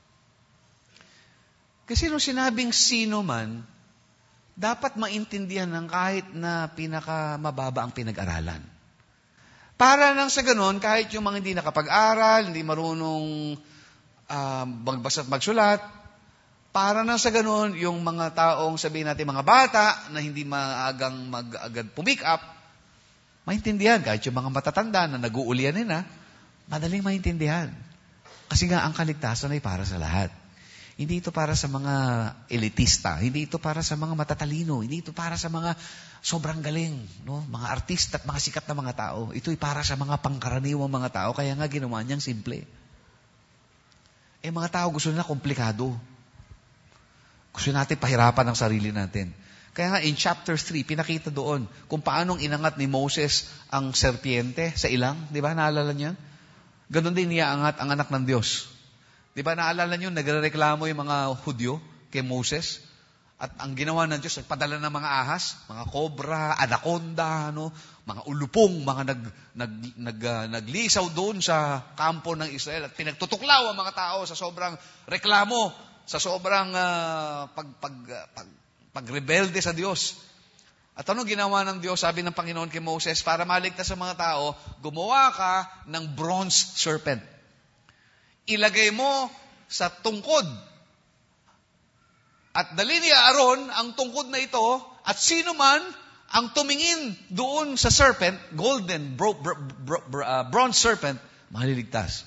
Kasi nung sinabing sino man, dapat maintindihan ng kahit na pinakamababa ang pinag-aralan. Para nang sa ganon, kahit yung mga hindi nakapag-aral, hindi marunong magbasa at magsulat, para nang sa ganon, yung mga taong sabihin natin mga bata na hindi maagang mag-agad pumick up, maintindihan. Kahit yung mga matatanda na nag-uulianin na, madaling maintindihan. Kasi nga, ang kaligtasan ay para sa lahat. Hindi ito para sa mga elitista. Hindi ito para sa mga matatalino. Hindi ito para sa mga sobrang galing. No? Mga artista at mga sikat na mga tao. Ito ay para sa mga pangkaraniwang mga tao. Kaya nga ginawa niyang simple. Mga tao gusto nila komplikado. Gusto natin pahirapan ang sarili natin. Kaya nga in chapter 3, pinakita doon kung paanong inangat ni Moses ang serpiente sa ilang. Di ba? Naalala niyo? Ganon din niyaangat ang anak ng Diyos. Di ba naalala niyo, nagrereklamo yung mga Hudyo kay Moses? At ang ginawa ng Diyos, nagpadala ng mga ahas, mga kobra, anaconda, mga ulupong, mga naglisaw doon sa kampo ng Israel. At pinagtutuklaw ang mga tao sa sobrang reklamo, sa sobrang pagrebelde sa Diyos. At anong ginawa ng Diyos? Sabi ng Panginoon kay Moses, para maligtas sa mga tao, gumawa ka ng bronze serpent. Ilagay mo sa tungkod. At dali ni Aaron ang tungkod na ito, at sino man ang tumingin doon sa serpent, golden, bronze serpent, maliligtas.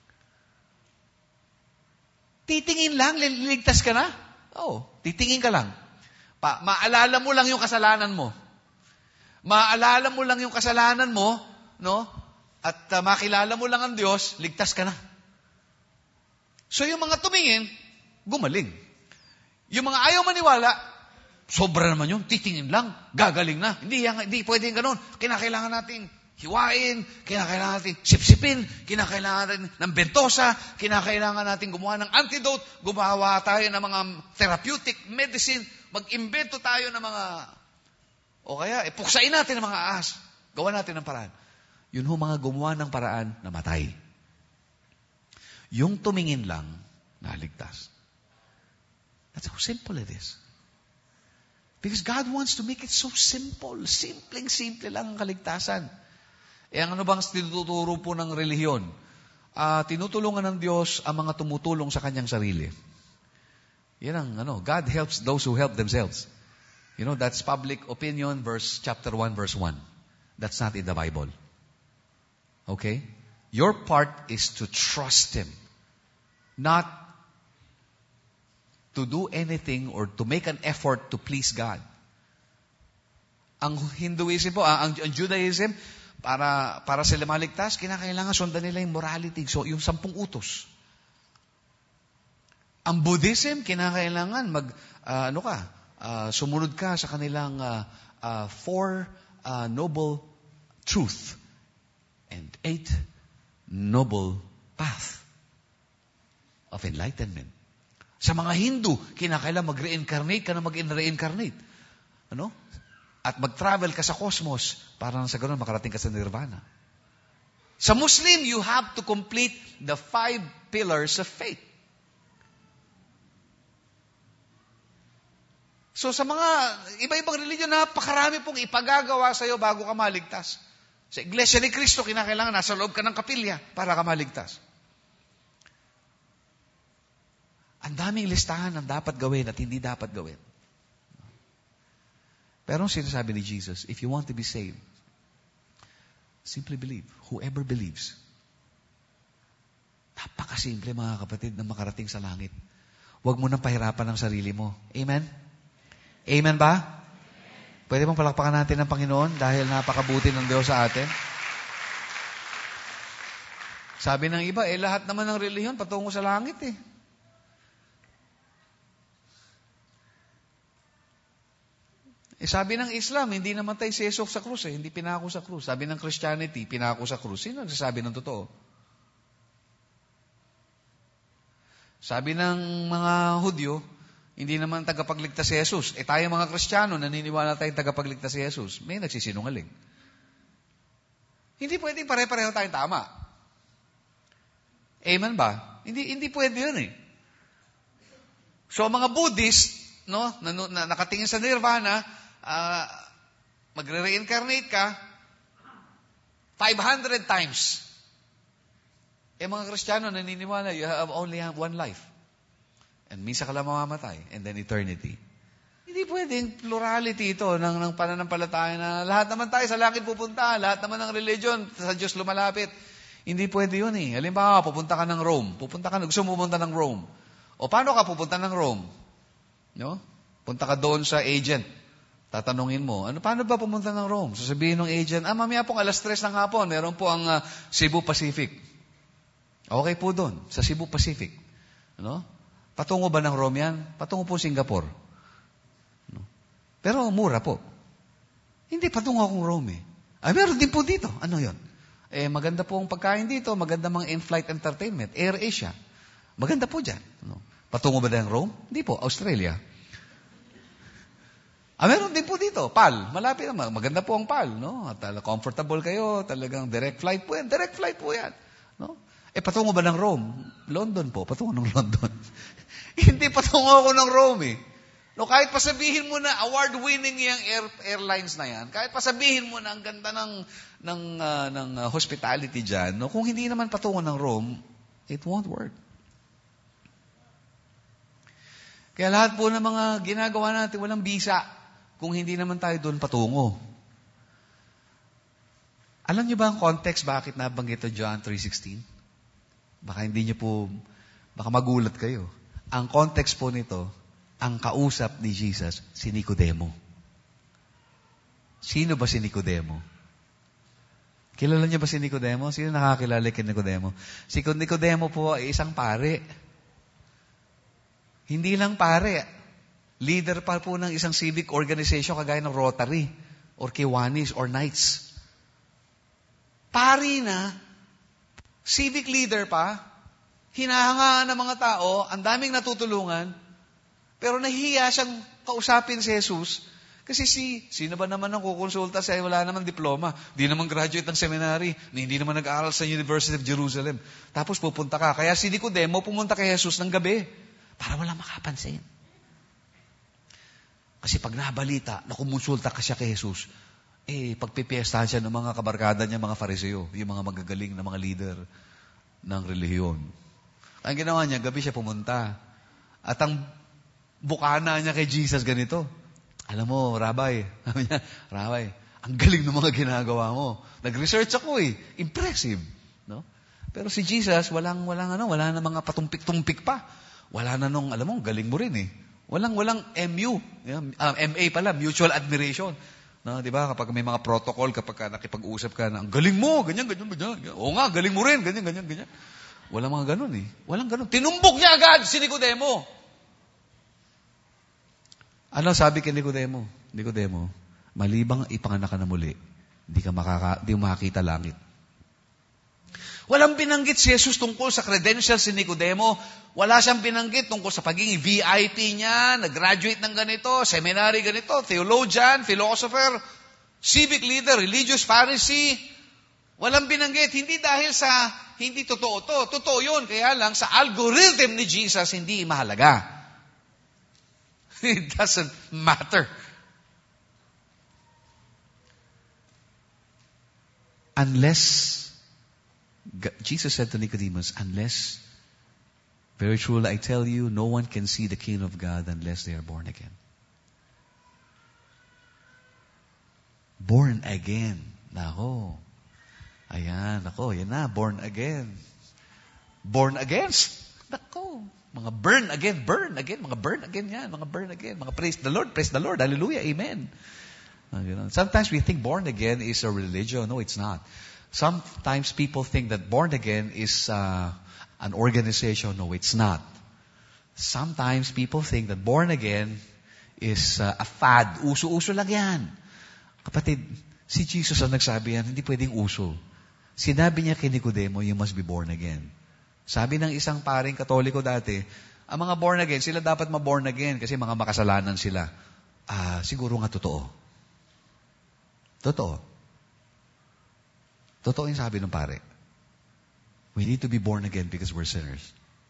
Titingin lang, liligtas ka na? Oo, titingin ka lang. Maalala mo lang yung kasalanan mo. Maalala mo lang yung kasalanan mo, no? At makilala mo lang ang Diyos, ligtas ka na. So yung mga tumingin, gumaling. Yung mga ayaw maniwala, sobra naman yun, titingin lang, gagaling na. Hindi pwedeng ganun. Kinakailangan nating hiwain, kinakailangan natin sipsipin, kinakailangan natin ng bentosa, kinakailangan natin gumawa ng antidote, gumawa tayo ng mga therapeutic medicine, mag-imbento tayo ng mga, o kaya, puksain natin ng mga ahas. Gawa natin ng paraan. Yun ho mga gumawa ng paraan, namatay. Yung tumingin lang, naligtas. That's how simple it is. Because God wants to make it so simple. Simpleng-simple lang ang kaligtasan. Ang ano bang tinuturo po ng relihiyon? Tinutulungan ng Diyos ang mga tumutulong sa kanyang sarili. Yan ang God helps those who help themselves. That's public opinion, chapter 1, verse 1. That's not in the Bible. Okay? Your part is to trust Him. Not to do anything or to make an effort to please God. Ang Hinduism po, ang Judaism, para sila maligtas, kinakailangan sundan nila yung morality. So, yung 10 utos. Ang Buddhism, kinakailangan sumunod ka sa kanilang 4 noble truth and 8 noble path of enlightenment. Sa mga Hindu, kinakailangan mag-reincarnate ka na mag-reincarnate. At mag-travel ka sa cosmos para sa ganun makarating ka sa nirvana. Sa Muslim, you have to complete the 5 pillars of faith. So sa mga iba-ibang religion, napakarami pong ipagagawa sa iyo bago ka maligtas. Sa Iglesia ni Cristo, kinakailangan nasa loob ka ng kapilya para ka maligtas. Ang daming listahan ng dapat gawin at hindi dapat gawin. Pero ang sinasabi ni Jesus, if you want to be saved, simply believe. Whoever believes. Napakasimple mga kapatid na makarating sa langit. Huwag mo nang pahirapan ang sarili mo. Amen? Amen ba? Pwede bang palakpakan natin ng Panginoon dahil napakabuti ng Diyos sa atin? Sabi ng iba, lahat naman ng relihiyon patungo sa langit eh. Sabi ng Islam, hindi namatay si Jesus sa krus hindi pinako sa krus. Sabi ng Christianity, pinako sa krus. Sino nagsasabi ng totoo? Sabi ng mga Hudyo, hindi naman tagapagligtas si Jesus. Tayo mga Kristiyano, naniniwala tayong tagapagligtas si Jesus. May nagsisinungaling. Hindi pwedeng pare-pareho tayong tama. Amen ba? Hindi pwede yun eh. So, mga Buddhist, na nakatingin sa nirvana, magre-reincarnate ka 500 times. Mga Kristiyano naniniwala, you have only one life. And minsan ka lang mamamatay, and then eternity. Hindi pwedeng plurality ito ng pananampalataya na lahat naman tayo sa langit pupunta, lahat naman ng religion sa Diyos lumalapit. Hindi pwede yun eh. Halimbawa, pupunta ka ng Rome. Gusto mo pumunta ng Rome. O paano ka pupunta ng Rome? Punta ka doon sa agent. Tatanungin mo, paano ba pumunta ng Rome? Sasabihin ng agent, mamaya pong 3:00 ng hapon, meron po ang Cebu Pacific. Okay po doon, sa Cebu Pacific. Patungo ba ng Rome yan? Patungo po Singapore. Pero mura po. Hindi, patungo akong Rome eh. Meron din po dito. Ano yun? Maganda po ang pagkain dito, maganda mga in-flight entertainment. Air Asia. Maganda po dyan. Patungo ba ng Rome? Hindi po, Australia. Meron din po dito, PAL. Malapit naman. Maganda po ang PAL. Comfortable kayo. Talagang direct flight po yan. Direct flight po yan. Patungo ba ng Rome? London po. Patungo ng London. Hindi patungo ako ng Rome eh. Kahit pasabihin mo na award-winning yung airlines na yan, kahit pasabihin mo na ang ganda ng hospitality dyan, kung hindi naman patungo ng Rome, it won't work. Kaya lahat po ng mga ginagawa natin, walang bisa kung hindi naman tayo doon patungo. Alam niyo ba ang context bakit nabanggit ito John 3:16? Baka hindi niyo po, baka magulat kayo. Ang context po nito, ang kausap ni Jesus, si Nicodemo. Sino ba si Nicodemo? Kilala niyo ba si Nicodemo? Sino nakakilala kay Nicodemo? Si Nicodemo po ay isang pare. Hindi lang pare. Leader pa po ng isang civic organization kagaya ng Rotary or Kiwanis or Knights. Pari na, civic leader pa, hinahangaan ng mga tao, ang daming natutulungan, pero nahihiya siyang kausapin si Jesus. Kasi sino ba naman ang kukonsulta siya? Wala naman diploma. Di naman graduate ng seminary. Hindi naman nag-aaral sa University of Jerusalem. Tapos pupunta ka. Kaya si Nicodemo pumunta kay Jesus ng gabi para walang makapansin. Kasi pag nabalita, nakumonsulta ka siya kay Jesus, pagpipiestahan siya ng mga kabarkada niya, mga Fariseo, yung mga magagaling na mga leader ng relihiyon. Ang ginawa niya, gabi siya pumunta. At ang bukana niya kay Jesus ganito. Alam mo, Rabbi, sabi niya, Rabbi, ang galing ng mga ginagawa mo. Nag-research ako Impressive. No? Pero si Jesus, wala na mga patumpik-tumpik pa. Wala na nung, alam mo, galing mo rin Walang MU. MA pala, mutual admiration. No, di ba? Kapag may mga protocol, kapag nakipag-usap ka na, ang galing mo, ganyan. Oo nga, galing mo rin, ganyan. Walang mga ganun Walang ganun. Tinumbok niya agad si Nicodemo. Ano sabi kay Nicodemo? Nicodemo, malibang ipanganak ka na muli, di mo makakita langit. Walang binanggit si Jesus tungkol sa credentials si Nicodemo. Wala siyang binanggit tungkol sa pagiging VIP niya, nag-graduate ng ganito, seminary ganito, theologian, philosopher, civic leader, religious Pharisee. Walang binanggit. Hindi dahil sa hindi totoo to. Totoo yun. Kaya lang sa algorithm ni Jesus, hindi mahalaga. It doesn't matter. Jesus said to Nicodemus, very truly I tell you, no one can see the kingdom of God unless they are born again. Born again. Nako. Ayan, yan na, born again. Born against. Nako. Mga burn again, mga burn again yan, mga burn again, mga praise the Lord, hallelujah, amen. Sometimes we think born again is a religion. No, it's not. Sometimes people think that born again is an organization. No, it's not. Sometimes people think that born again is a fad. Uso-uso lang yan. Kapatid, si Jesus ang nagsabi yan, hindi pwedeng uso. Sinabi niya kay Nicodemo, you must be born again. Sabi ng isang paring Katoliko dati, ang mga born again, sila dapat ma-born again kasi mga makasalanan sila. Siguro nga totoo. Totoo yung sabi ng pare. We need to be born again because we're sinners.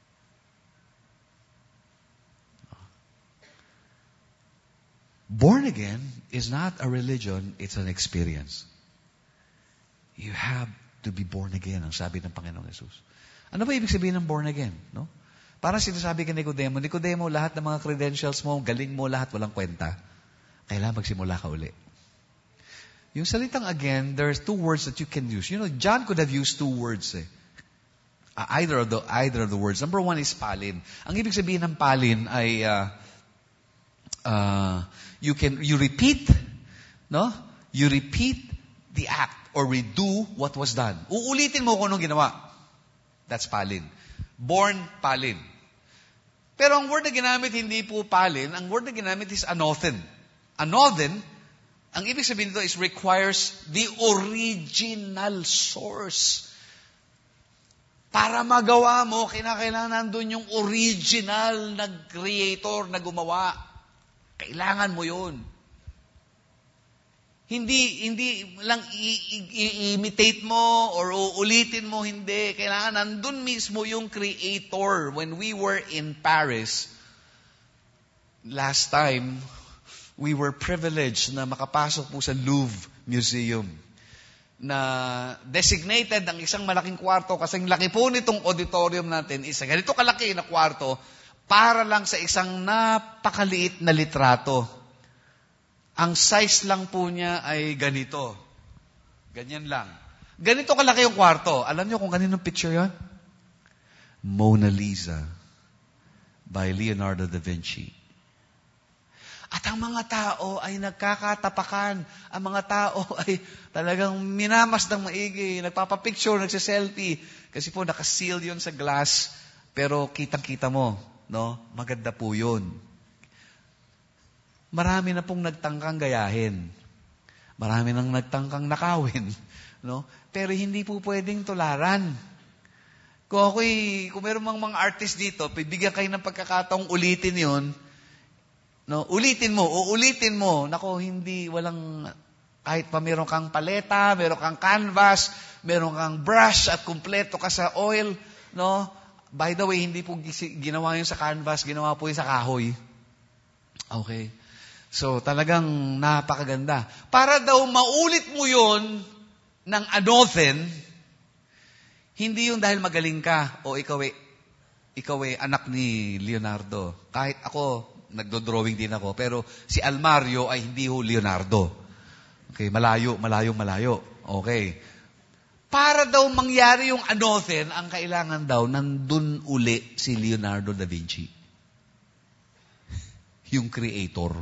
Born again is not a religion, it's an experience. You have to be born again, ang sabi ng Panginoong Jesus. Ano ba ibig sabihin ng born again? No? Parang sinasabi kay Nicodemo, lahat ng mga credentials mo, galing mo, lahat walang kwenta. Kailangan magsimula ka uli. Yung salitang again, there's two words that you can use. John could have used two words. Either of the words. Number one is palin. Ang ibig sabihin ng palin ay you repeat, no? You repeat the act or redo what was done. Uulitin mo kung anong ginawa. That's palin. Born palin. Pero ang word na ginamit hindi po palin, ang word na ginamit is anothen. Anothen, ang ibig sabihin nito is requires the original source. Para magawa mo, kinakailangan nandun yung original na creator na gumawa. Kailangan mo yun. Hindi lang i-imitate mo or uulitin mo, hindi. Kailangan nandun mismo yung creator. When we were in Paris, last time, we were privileged na makapasok po sa Louvre Museum na designated ang isang malaking kwarto kasi ang laki po nitong auditorium natin is ganito kalaki na kwarto para lang sa isang napakaliit na litrato. Ang size lang po niya ay ganito. Ganyan lang. Ganito kalaki yung kwarto. Alam niyo kung kaninong picture yon? Mona Lisa by Leonardo da Vinci. At ang mga tao ay nagkakatapakan. Ang mga tao ay talagang minamasdang maigi. Nagpapapicture, nagsiselfie. Kasi po nakaseal yun sa glass. Pero kitang-kita mo, no? Maganda po yun. Marami na pong nagtangkang gayahin. Marami nang nagtangkang nakawin. No? Pero hindi po pwedeng tularan. Kung meron mga artist dito, bibigyan kayo ng pagkakataong ulitin yun, no? Uulitin mo. Nako, kahit pa meron kang paleta, meron kang canvas, meron kang brush at kumpleto ka sa oil, no? By the way, hindi po ginawa yun sa canvas, ginawa po yun sa kahoy. Okay. So, talagang napakaganda. Para daw maulit mo yon ng anothen, hindi yung dahil magaling ka o ikaw ay anak ni Leonardo. Kahit ako, nagdo-drawing din ako, pero si Almario ay hindi ho Leonardo. Okay, malayo. Okay. Para daw mangyari yung anothen, ang kailangan daw, nandun uli si Leonardo da Vinci. Yung creator.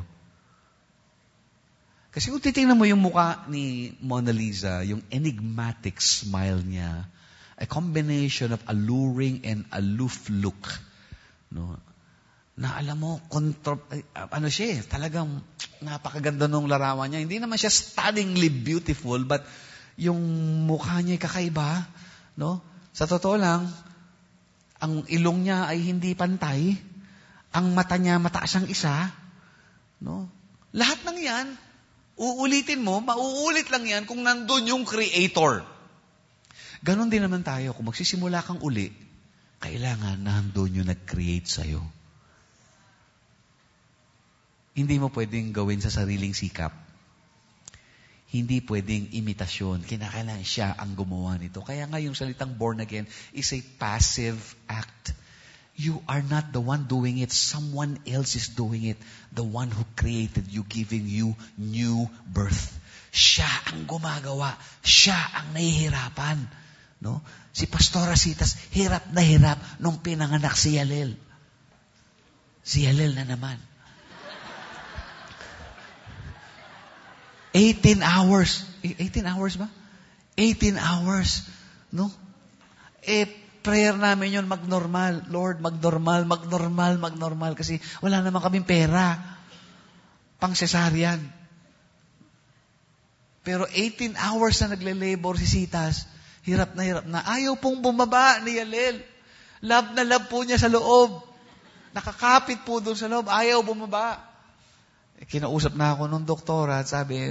Kasi kung titingnan mo yung mukha ni Mona Lisa, yung enigmatic smile niya, a combination of alluring and aloof look. No? Na alam mo, siya, talagang napakaganda nung larawan niya. Hindi naman siya stunningly beautiful, but yung mukha niya kakaiba. No? Sa totoo lang, ang ilong niya ay hindi pantay. Ang mata niya mataas ang isa. No? Lahat ng yan, uulitin mo, mauulit lang yan kung nandun yung creator. Ganon din naman tayo. Kung magsisimula kang uli, kailangan nandun yung nag-create sa'yo. Hindi mo pwedeng gawin sa sariling sikap. Hindi pwedeng imitasyon. Kinakailangan siya ang gumawa nito. Kaya nga yung salitang born again is a passive act. You are not the one doing it. Someone else is doing it. The one who created you, giving you new birth. Siya ang gumagawa. Siya ang nahihirapan. No? Si Pastor Rasitas, hirap na hirap nung pinanganak si Yalel. Si Yalel na naman. 18 hours. 18 hours ba? 18 hours. No? Prayer namin yun, magnormal. Lord, magnormal. Kasi wala naman kaming pera. Pang cesarean. Pero 18 hours na nagle-labor si Sitas. Hirap na. Ayaw pong bumaba ni Yalel. Love na love po niya sa loob. Nakakapit po doon sa loob. Ayaw bumaba. Kinausap na ako nung doktora at sabi,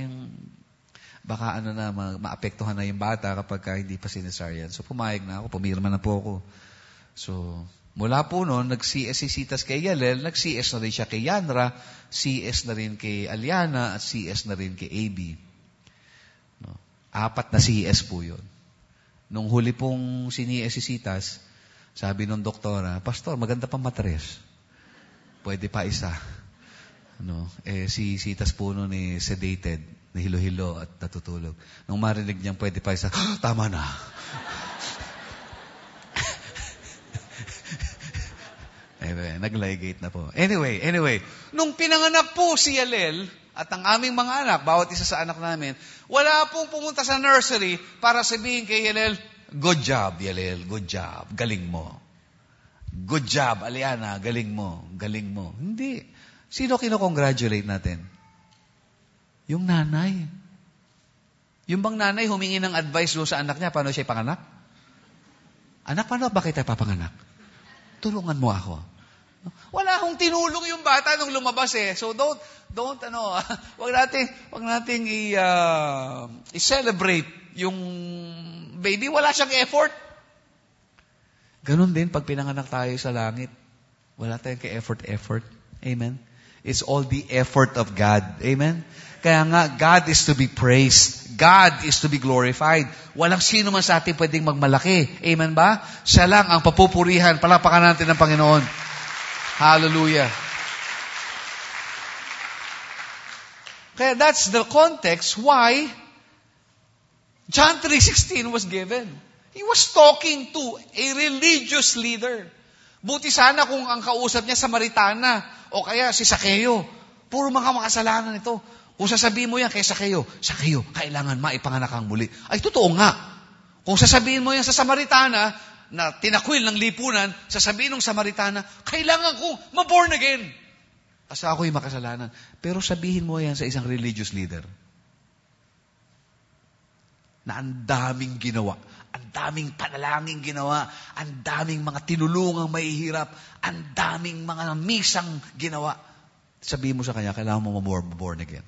baka maapektuhan na yung bata kapag hindi pa sinasaryan. So, pumayag na ako. Pumirma na po ako. So, mula po noon, nag-CS si Sitas kay Yalel, nag-CS na rin siya kay Yanra, CS na rin kay Aliana, at CS na rin kay AB. No? 4 na CS po yun. Nung huli pong si Sitas, sabi nung doktora, Pastor, maganda pang matres. Pwede pa isa. No? Si Sitas po noon sedated, nahilo-hilo at natutulog. Nung marinig niyang pwede pa isa, tama na. Nag-ligate na po. Anyway, nung pinanganak po si Yalel, at ang aming mga anak, bawat isa sa anak namin, wala pong pumunta sa nursery para sabihin kay Yalel, good job, Yalel, good job, galing mo. Good job, Aliana, galing mo. Hindi. Sino kino-congratulate natin? Yung nanay. Yung bang nanay humingi ng advice doon sa anak niya, paano siya ipanganak? Anak, paano ba kita papanganak? Tulungan mo ako. Wala akong tinulong yung bata nung lumabas eh. So wag nating i-celebrate yung baby. Wala siyang effort. Ganon din pag pinanganak tayo sa langit. Wala tayong ka-effort. Amen? It's all the effort of God. Amen? Kaya nga, God is to be praised. God is to be glorified. Walang sino man sa atin pwedeng magmalaki. Amen ba? Siya lang ang papupurihan. Palapakan natin ng Panginoon. Hallelujah. Kaya that's the context why John 3:16 was given. He was talking to a religious leader. Buti sana kung ang kausap niya Samaritana o kaya si Sakeo. Puro mga makasalanan ito. Kung sasabihin mo yan kay Sakeo, kailangan maipanganak ang muli. Ay, totoo nga. Kung sasabihin mo yan sa Samaritana, na tinakwil ng lipunan, sasabihin ng Samaritana, kailangan ko ma-born again. Kasi ako'y makasalanan. Pero sabihin mo yan sa isang religious leader na ang daming ginawa, ang daming panalangin ginawa, ang daming mga tinulungang mahihirap, ang daming mga misang ginawa. Sabihin mo sa kanya, kailangan mo ma-born again.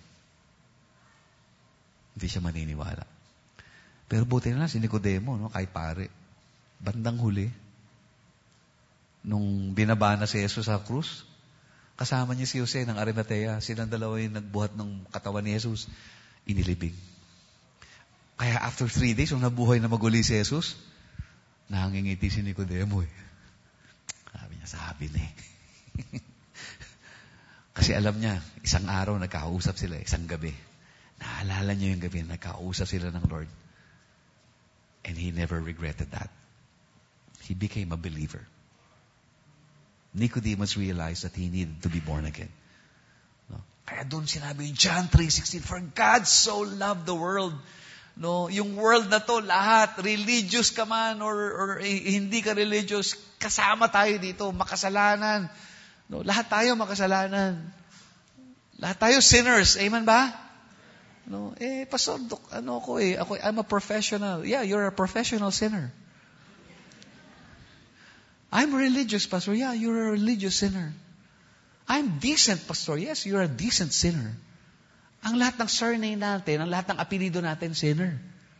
Hindi siya maniniwala. Pero buti na lang si Nicodemo, no? Kahit pare. Bandang huli, nung binaba na si Jesus sa krus, kasama niya si Jose ng Arimatea. Silang dalawa yung nagbuhat ng katawan ni Jesus. Inilibing. Kaya after 3 days, nung nabuhay na maguli si Jesus, nangingiti si Nicodemo eh. Sabi na eh. Kasi alam niya, isang araw nagkausap sila, isang gabi. Naalala niya yung gabi, nagkausap sila ng Lord. And he never regretted that. He became a believer. Nicodemus realized that he needed to be born again. No? Kaya doon sinabi yung John 3:16, for God so loved the world. No, yung world na to, lahat, religious ka man or hindi ka religious, kasama tayo dito, makasalanan. No, lahat tayo makasalanan. Lahat tayo sinners. Amen ba? No, pastor, I'm a professional. Yeah, you're a professional sinner. I'm religious, pastor. Yeah, you're a religious sinner. I'm decent, pastor. Yes, you're a decent sinner. Ang lahat ng surname natin, ang lahat ng apelido natin, sinner.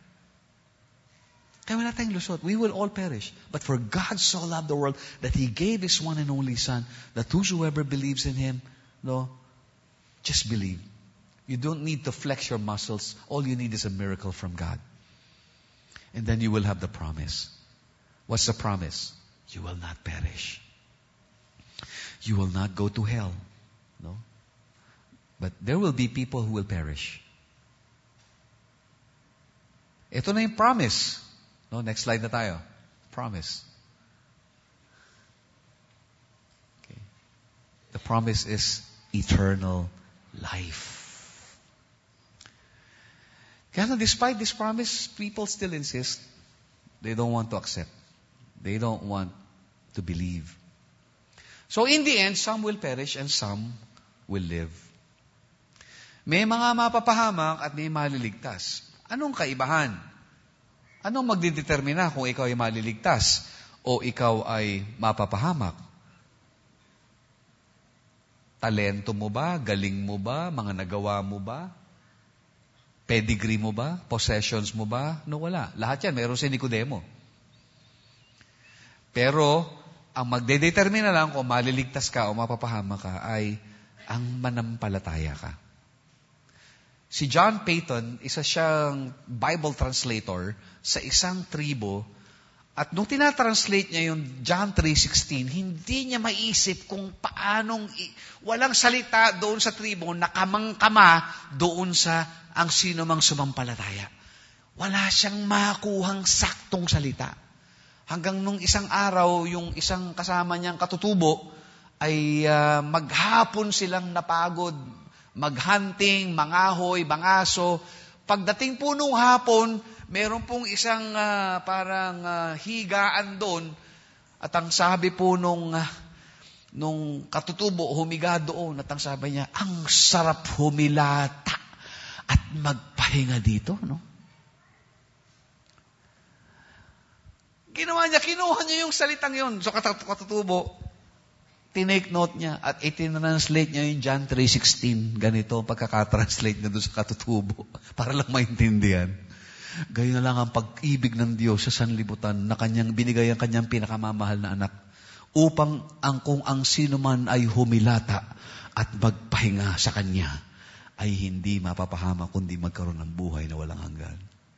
Kaya wala tayong lusot. We will all perish. But for God so loved the world that He gave His one and only Son, that whosoever believes in Him, no, just believe. You don't need to flex your muscles. All you need is a miracle from God. And then you will have the promise. What's the promise? You will not perish. You will not go to hell. No? But there will be people who will perish. Ito na yung promise. No, next slide na tayo. Promise. Okay. The promise is eternal life. Kaya despite this promise, people still insist. They don't want to accept. They don't want to believe. So in the end, some will perish and some will live. May mga mapapahamak at may maliligtas. Anong kaibahan? Anong magdidetermina kung ikaw ay maliligtas o ikaw ay mapapahamak? Talento mo ba? Galing mo ba? Mga nagawa mo ba? Pedigree mo ba? Possessions mo ba? No, wala. Lahat yan, meron si Nicodemo. Pero, ang magdedetermina lang kung maliligtas ka o mapapahamak ka ay ang manampalataya ka. Si John Payton, isa siyang Bible translator sa isang tribo. At nung tinatranslate niya yung John 3:16, hindi niya maisip kung paanong, walang salita doon sa tribo na kamang-kama doon sa ang sino mang sumampalataya. Wala siyang makuhang saktong salita. Hanggang nung isang araw, yung isang kasama niyang katutubo ay maghapon silang napagod, maghunting, mangahoy, mangaso. Pagdating po nung hapon, meron pong isang higaan doon. At ang sabi po nung katutubo, humiga doon. At ang sabi niya, ang sarap humilata at magpahinga dito, no? Ginawa niya, kinuha niya yung salitang yun. So katutubo, tinake note niya at itinranslate niya yung John 3:16. Ganito, pagkakatranslate niya doon sa katutubo. Para lang maintindihan. Gayon na lang ang pag-ibig ng Diyos sa sanlibutan na kanyang binigay ang kanyang pinakamamahal na anak upang kung ang sino man ay humilata at magpahinga sa kanya ay hindi mapapahama kundi magkaroon ng buhay na walang hanggan.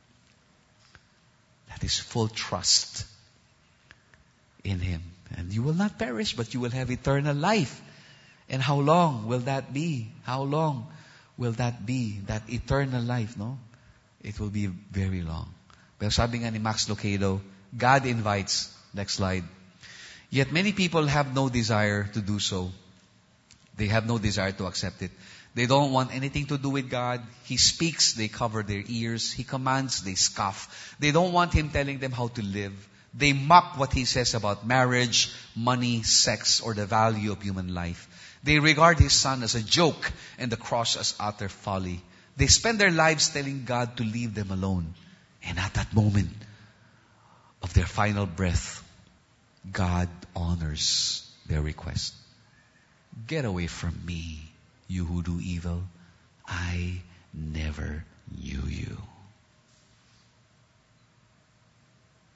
That is full trust in Him. And you will not perish, but you will have eternal life. And how long will that be? How long will that be? That eternal life, no? It will be very long. Pero sabi nga ni Max Lucado, God invites. Next slide. Yet many people have no desire to do so. They have no desire to accept it. They don't want anything to do with God. He speaks, they cover their ears. He commands, they scoff. They don't want Him telling them how to live. They mock what He says about marriage, money, sex, or the value of human life. They regard His Son as a joke and the cross as utter folly. They spend their lives telling God to leave them alone. And at that moment of their final breath, God honors their request. Get away from me, you who do evil. I never knew you.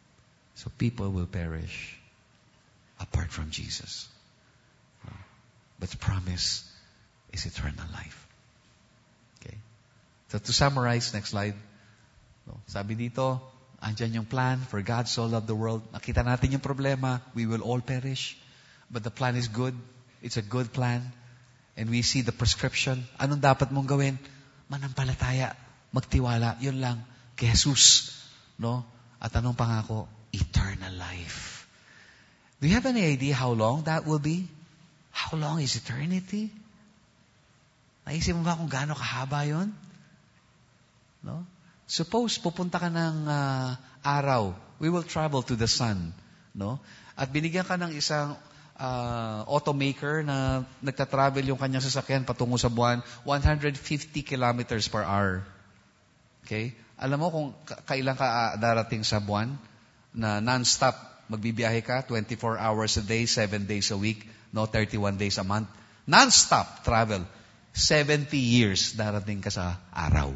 So people will perish apart from Jesus. but the promise is eternal life. Okay? So to summarize, next slide. So, sabi dito, andyan yung plan for God so loved the world. Nakita natin yung problema. We will all perish. But the plan is good. It's a good plan. And we see the prescription. Anong dapat mong gawin? Manampalataya. Magtiwala. Yun lang. Kay Jesus. No? At anong pangako? Eternal life. Do you have any idea how long that will be? How long is eternity? Naisip mo ba kung gaano kahaba yun? No? Suppose pupunta ka ng araw. We will travel to the sun. No? At binigyan ka ng isang automaker na nagtatravel yung kanyang sasakyan patungo sa buwan, 150 kilometers per hour. Okay? Alam mo kung kailan ka darating sa buwan na non-stop magbibiyahe ka, 24 hours a day, 7 days a week, no, 31 days a month. Non-stop travel. 70 years darating ka sa araw.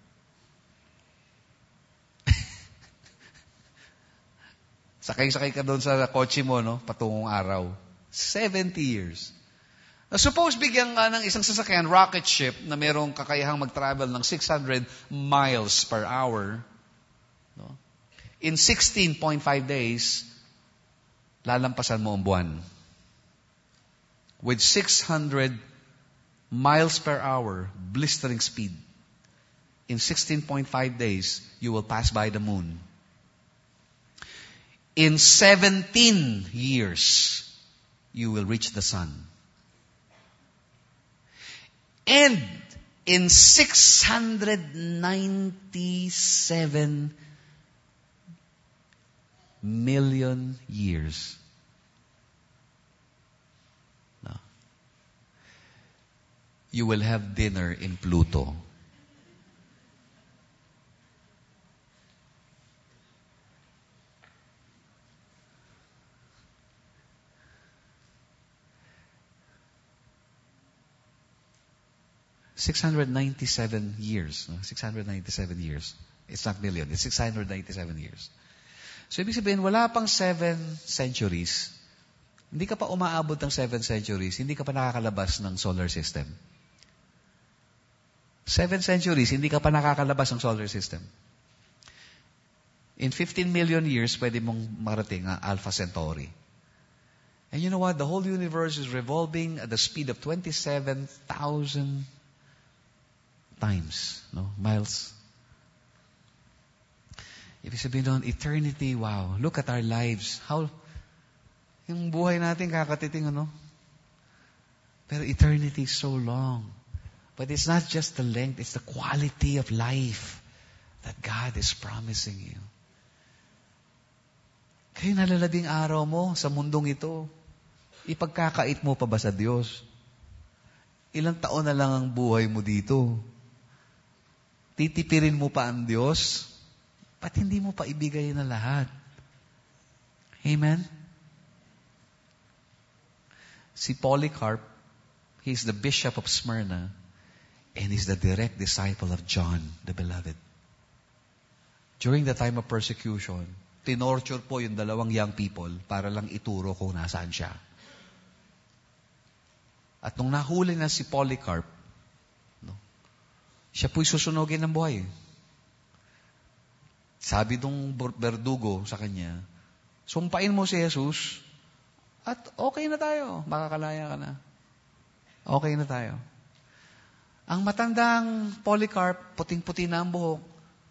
Sakay-sakay ka doon sa kotse mo, no, patungong araw. 70 years. Now, suppose bigyan ka ng isang sasakyan, rocket ship, na mayroong kakayahang mag-travel ng 600 miles per hour. No? In 16.5 days, lalampasan mo ang buwan. With 600 miles per hour, blistering speed. In 16.5 days, you will pass by the moon. In 17 years, you will reach the sun. And in 697 million years, no, you will have dinner in Pluto. $697 years. 697 years. It's not million. It's 697 years. So, ibig sabihin, wala pang 7 centuries. Hindi ka pa umaabot ng 7 centuries. Hindi ka pa nakakalabas ng solar system. 7 centuries, hindi ka pa nakakalabas ng solar system. In 15 million years, pwede mong marating ang Alpha Centauri. And you know what? The whole universe is revolving at the speed of 27,000 times, no? Miles. Ibig sabihin doon, eternity, wow. Look at our lives. How, yung buhay natin kakatiting, ano? Pero eternity is so long. But it's not just the length, it's the quality of life that God is promising you. Kaya nalalabing araw mo sa mundong ito, ipagkakait mo pa ba sa Diyos? Ilang taon na lang ang buhay mo dito? Titipirin mo pa ang Diyos? Ba't hindi mo pa ibigay na lahat? Amen? Si Polycarp, he's the bishop of Smyrna, and he's the direct disciple of John, the beloved. During the time of persecution, tinorture po yung 2 young people para lang ituro kung nasaan siya. At nung nahuli na si Polycarp, siya po'y susunogin ng buhay. Sabi nung berdugo sa kanya, sumpain mo si Jesus at okay na tayo. Makakalaya ka na. Okay na tayo. Ang matandang Polycarp, puting-puti na ang buhok,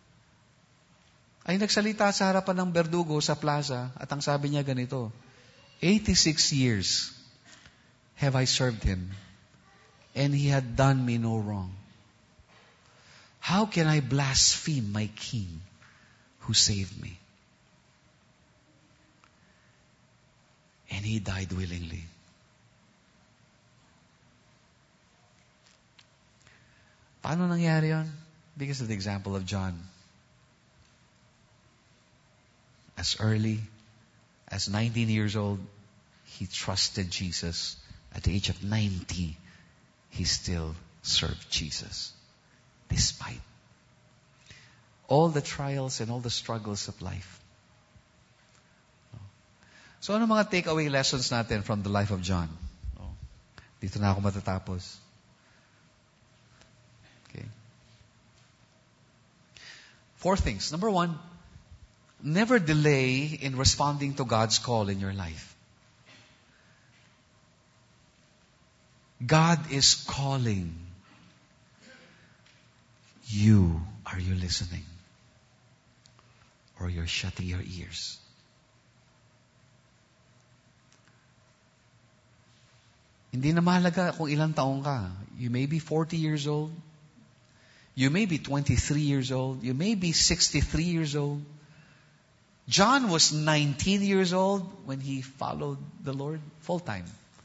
ay nagsalita sa harapan ng berdugo sa plaza at ang sabi niya ganito, 86 years have I served him and he had done me no wrong. How can I blaspheme my King who saved me? And he died willingly. Paano nangyari yun? Because of the example of John. As early as 19 years old, he trusted Jesus. At the age of 90, he still served Jesus. Despite all the trials and all the struggles of life. So ano mga takeaway lessons natin from the life of John? Dito na ako matatapos. Okay. 4 things. Number 1, never delay in responding to God's call in your life. God is calling you. Are you listening? Or you're shutting your ears? Hindi na mahalaga kung ilang taong ka. You may be 40 years old. You may be 23 years old. You may be 63 years old. John was 19 years old when he followed the Lord full time.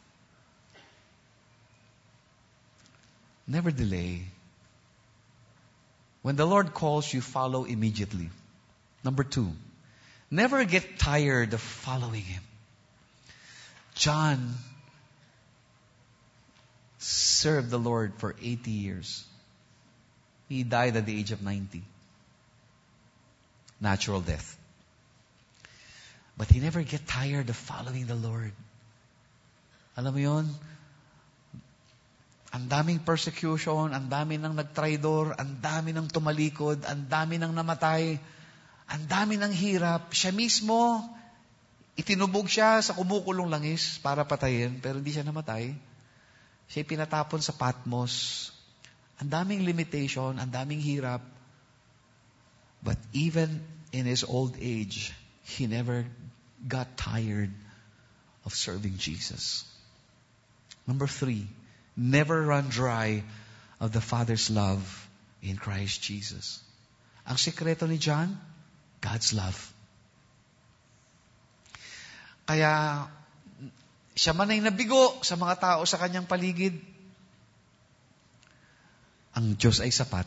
Never delay. When the Lord calls you, follow immediately. Number 2, never get tired of following Him. John served the Lord for 80 years. He died at the age of 90. Natural death. But he never get tired of following the Lord. Alam mo yun? Ang daming persecution, ang dami ng nagtraidor, ang dami ng tumalikod, ang dami ng namatay, ang dami ng hirap. Siya mismo, itinubog siya sa kumukulong langis para patayin, pero hindi siya namatay. Siya pinatapon sa Patmos. Ang daming limitation, ang daming hirap. But even in his old age, he never got tired of serving Jesus. Number 3, never run dry of the Father's love in Christ Jesus. Ang sikreto ni John, God's love. Kaya, siya man ay nabigo sa mga tao sa kanyang paligid, ang Diyos ay sapat.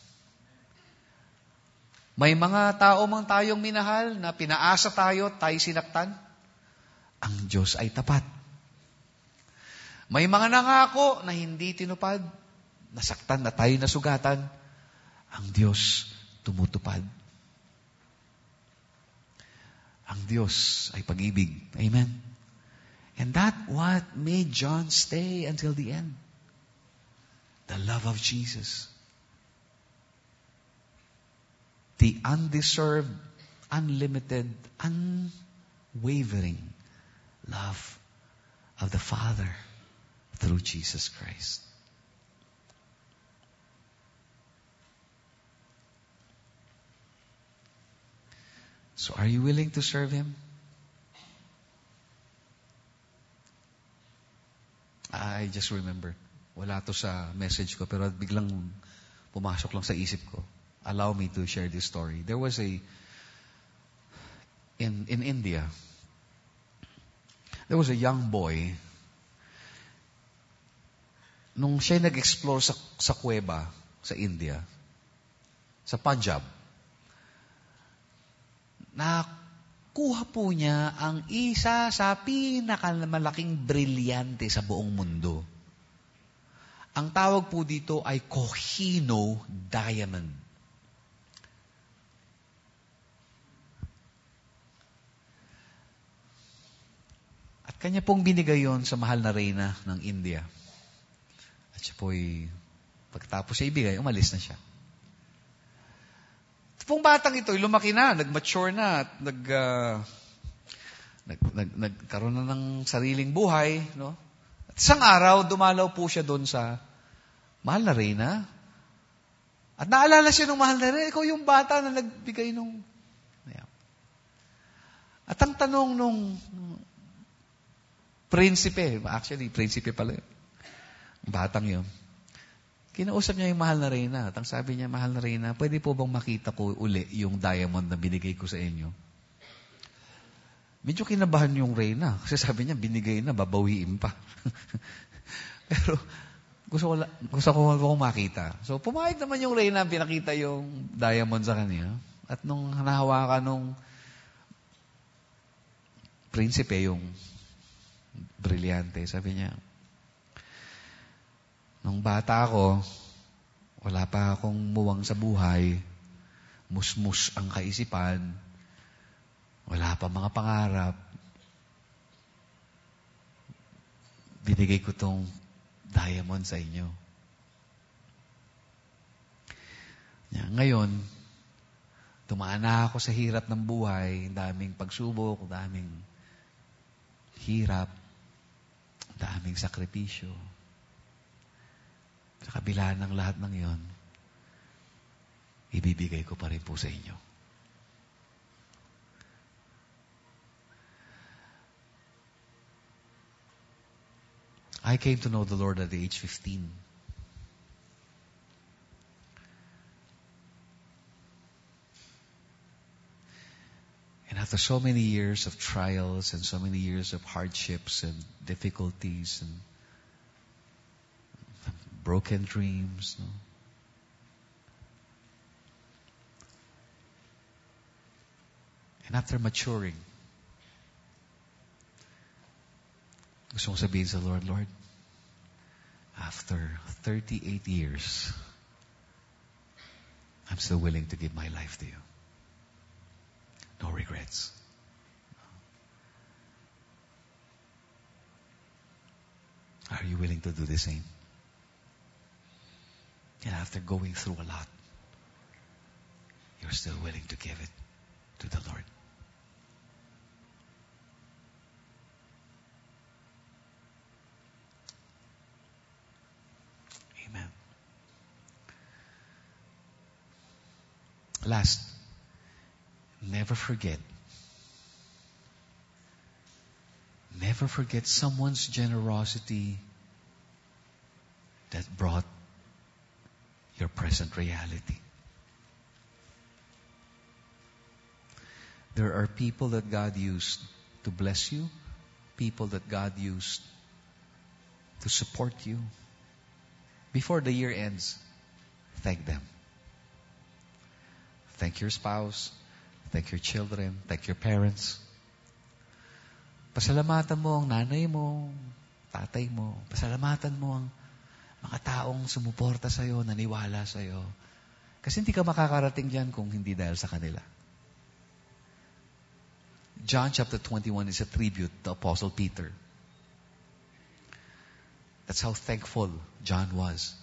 May mga tao mang tayong minahal na pinaasa tayo, tayo sinaktan, ang Diyos ay tapat. May mga nangako na hindi tinupad, nasaktan na tayo nasugatan, ang Diyos tumutupad. Ang Diyos ay pag-ibig. Amen. And that what made John stay until the end. The love of Jesus. The undeserved, unlimited, unwavering love of the Father through Jesus Christ. So are you willing to serve Him? I just remembered. Wala to sa message ko, pero biglang pumasok lang sa isip ko. Allow me to share this story. There was in India, there was a young boy. Nung siya nag-explore sa kuweba sa India, sa Punjab, nakuha po niya ang isa sa pinakamalaking brilyante sa buong mundo. Ang tawag po dito ay Kohinoor diamond. At kanya pong binigay yon sa mahal na reyna ng India. At siya po'y, pagkatapos siya ibigay, umalis na siya. At pong batang ito, lumaki na, nag-mature na, at nagkaroon na ng sariling buhay, no? At isang araw, dumalaw po siya doon sa mahal na reyna. At naalala siya ng mahal na reyna, ikaw yung bata na nagbigay nung... At ang tanong nung prinsipe, actually, prinsipe pala yun. Batang yun. Kinausap niya yung mahal na reyna. At ang sabi niya, mahal na reyna, pwede po bang makita ko uli yung diamond na binigay ko sa inyo? Medyo kinabahan yung reyna. Kasi sabi niya, binigay na, babawiin pa. Pero, gusto ko makita. So, pumayag naman yung reyna, pinakita yung diamond sa kanya. At nung nahawakan nung prinsipe, yung brilyante, sabi niya, nung bata ako, wala pa akong muwang sa buhay, musmus ang kaisipan, wala pa mga pangarap, binigay ko tong diamond sa inyo. Ngayon, dumaan na ako sa hirap ng buhay, daming pagsubok, daming hirap, daming sakripisyo. Sa kabila ng lahat ng yon, ibibigay ko pa rin po sa inyo. I came to know the Lord at the age 15. And after so many years of trials and so many years of hardships and difficulties and broken dreams, no? And after maturing, gusto kong sabihin sa Lord, Lord, after 38 years, I'm still willing to give my life to you. No regrets. Are you willing to do the same? And after going through a lot, you're still willing to give it to the Lord. Amen. Last, never forget someone's generosity that brought your present reality. There are people that God used to bless you, people that God used to support you. Before the year ends, thank them. Thank your spouse, thank your children, thank your parents. Pasalamatan mo ang nanay mo, tatay mo. Pasalamatan mo ang mga taong sumuporta sa'yo, naniwala sa'yo. Kasi hindi ka makakarating dyan kung hindi dahil sa kanila. John chapter 21 is a tribute to Apostle Peter. That's how thankful John was.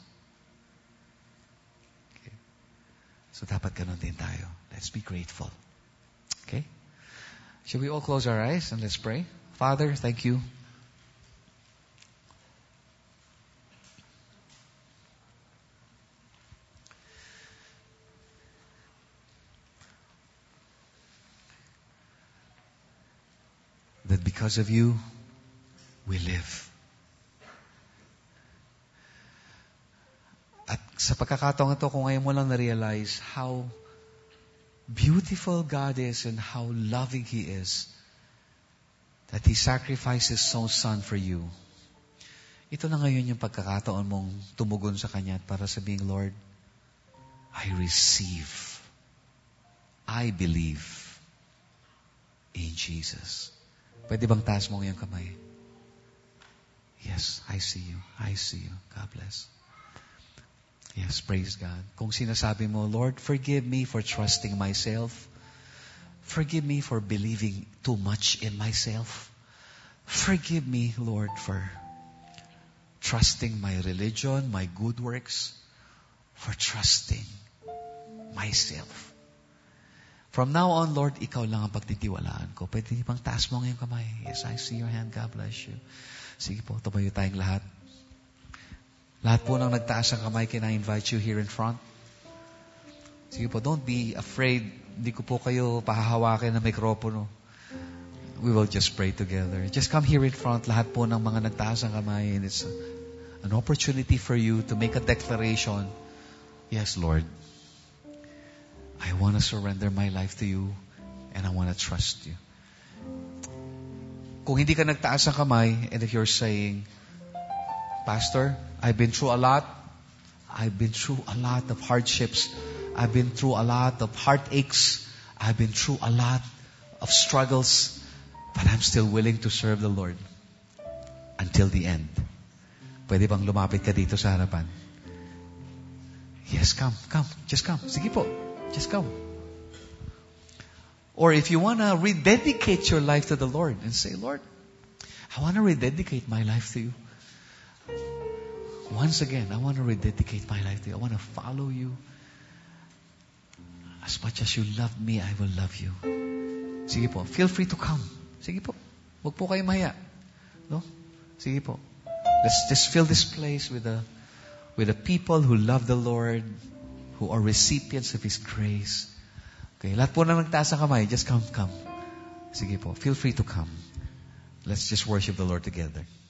Okay. So dapat ganun din tayo. Let's be grateful. Okay? Shall we all close our eyes and let's pray? Father, thank you. That because of you, we live. At sa pagkakataong ito, kung ngayon mo lang na-realize how beautiful God is and how loving He is, that He sacrificed His own Son for you. Ito na ngayon yung pagkakataon mong tumugon sa Kanya at para sabihin, Lord, I receive. I believe in Jesus. Pwede bang taas mo ngayong kamay? Yes, I see you. I see you. God bless. Yes, praise God. Kung sinasabi mo, Lord, forgive me for trusting myself. Forgive me for believing too much in myself. Forgive me, Lord, for trusting my religion, my good works, for trusting myself. From now on, Lord, Ikaw lang ang pagtitiwalaan ko. Pwede bang taas mo ngayong kamay? Yes, I see your hand. God bless you. Sige po, tumayo tayong lahat. Lahat po nang nagtaas ang kamay, can I invite you here in front? Sige po, don't be afraid. Hindi ko po kayo pahahawakin ng mikropono. We will just pray together. Just come here in front. Lahat po ng mga nagtaas ang kamay. And it's an opportunity for you to make a declaration. Yes, Lord. I want to surrender my life to you and I want to trust you. Kung hindi ka nagtaas ang kamay and if you're saying, Pastor, I've been through a lot. I've been through a lot of hardships. I've been through a lot of heartaches. I've been through a lot of struggles. But I'm still willing to serve the Lord until the end. Pwede bang lumapit ka dito sa harapan? Yes, come. Just come. Sige po. Just come. Or if you want to rededicate your life to the Lord and say, Lord, I want to rededicate my life to you. Once again, I want to rededicate my life to you. I want to follow you. As much as you love me, I will love you. Sige po, feel free to come. Sige po, huwag po kayo mahiya. No? Sige po. Let's just fill this place with the people who love the Lord, who are recipients of His grace. Okay, lahat po na nagtaas ang kamay, just come. Sige po, feel free to come. Let's just worship the Lord together.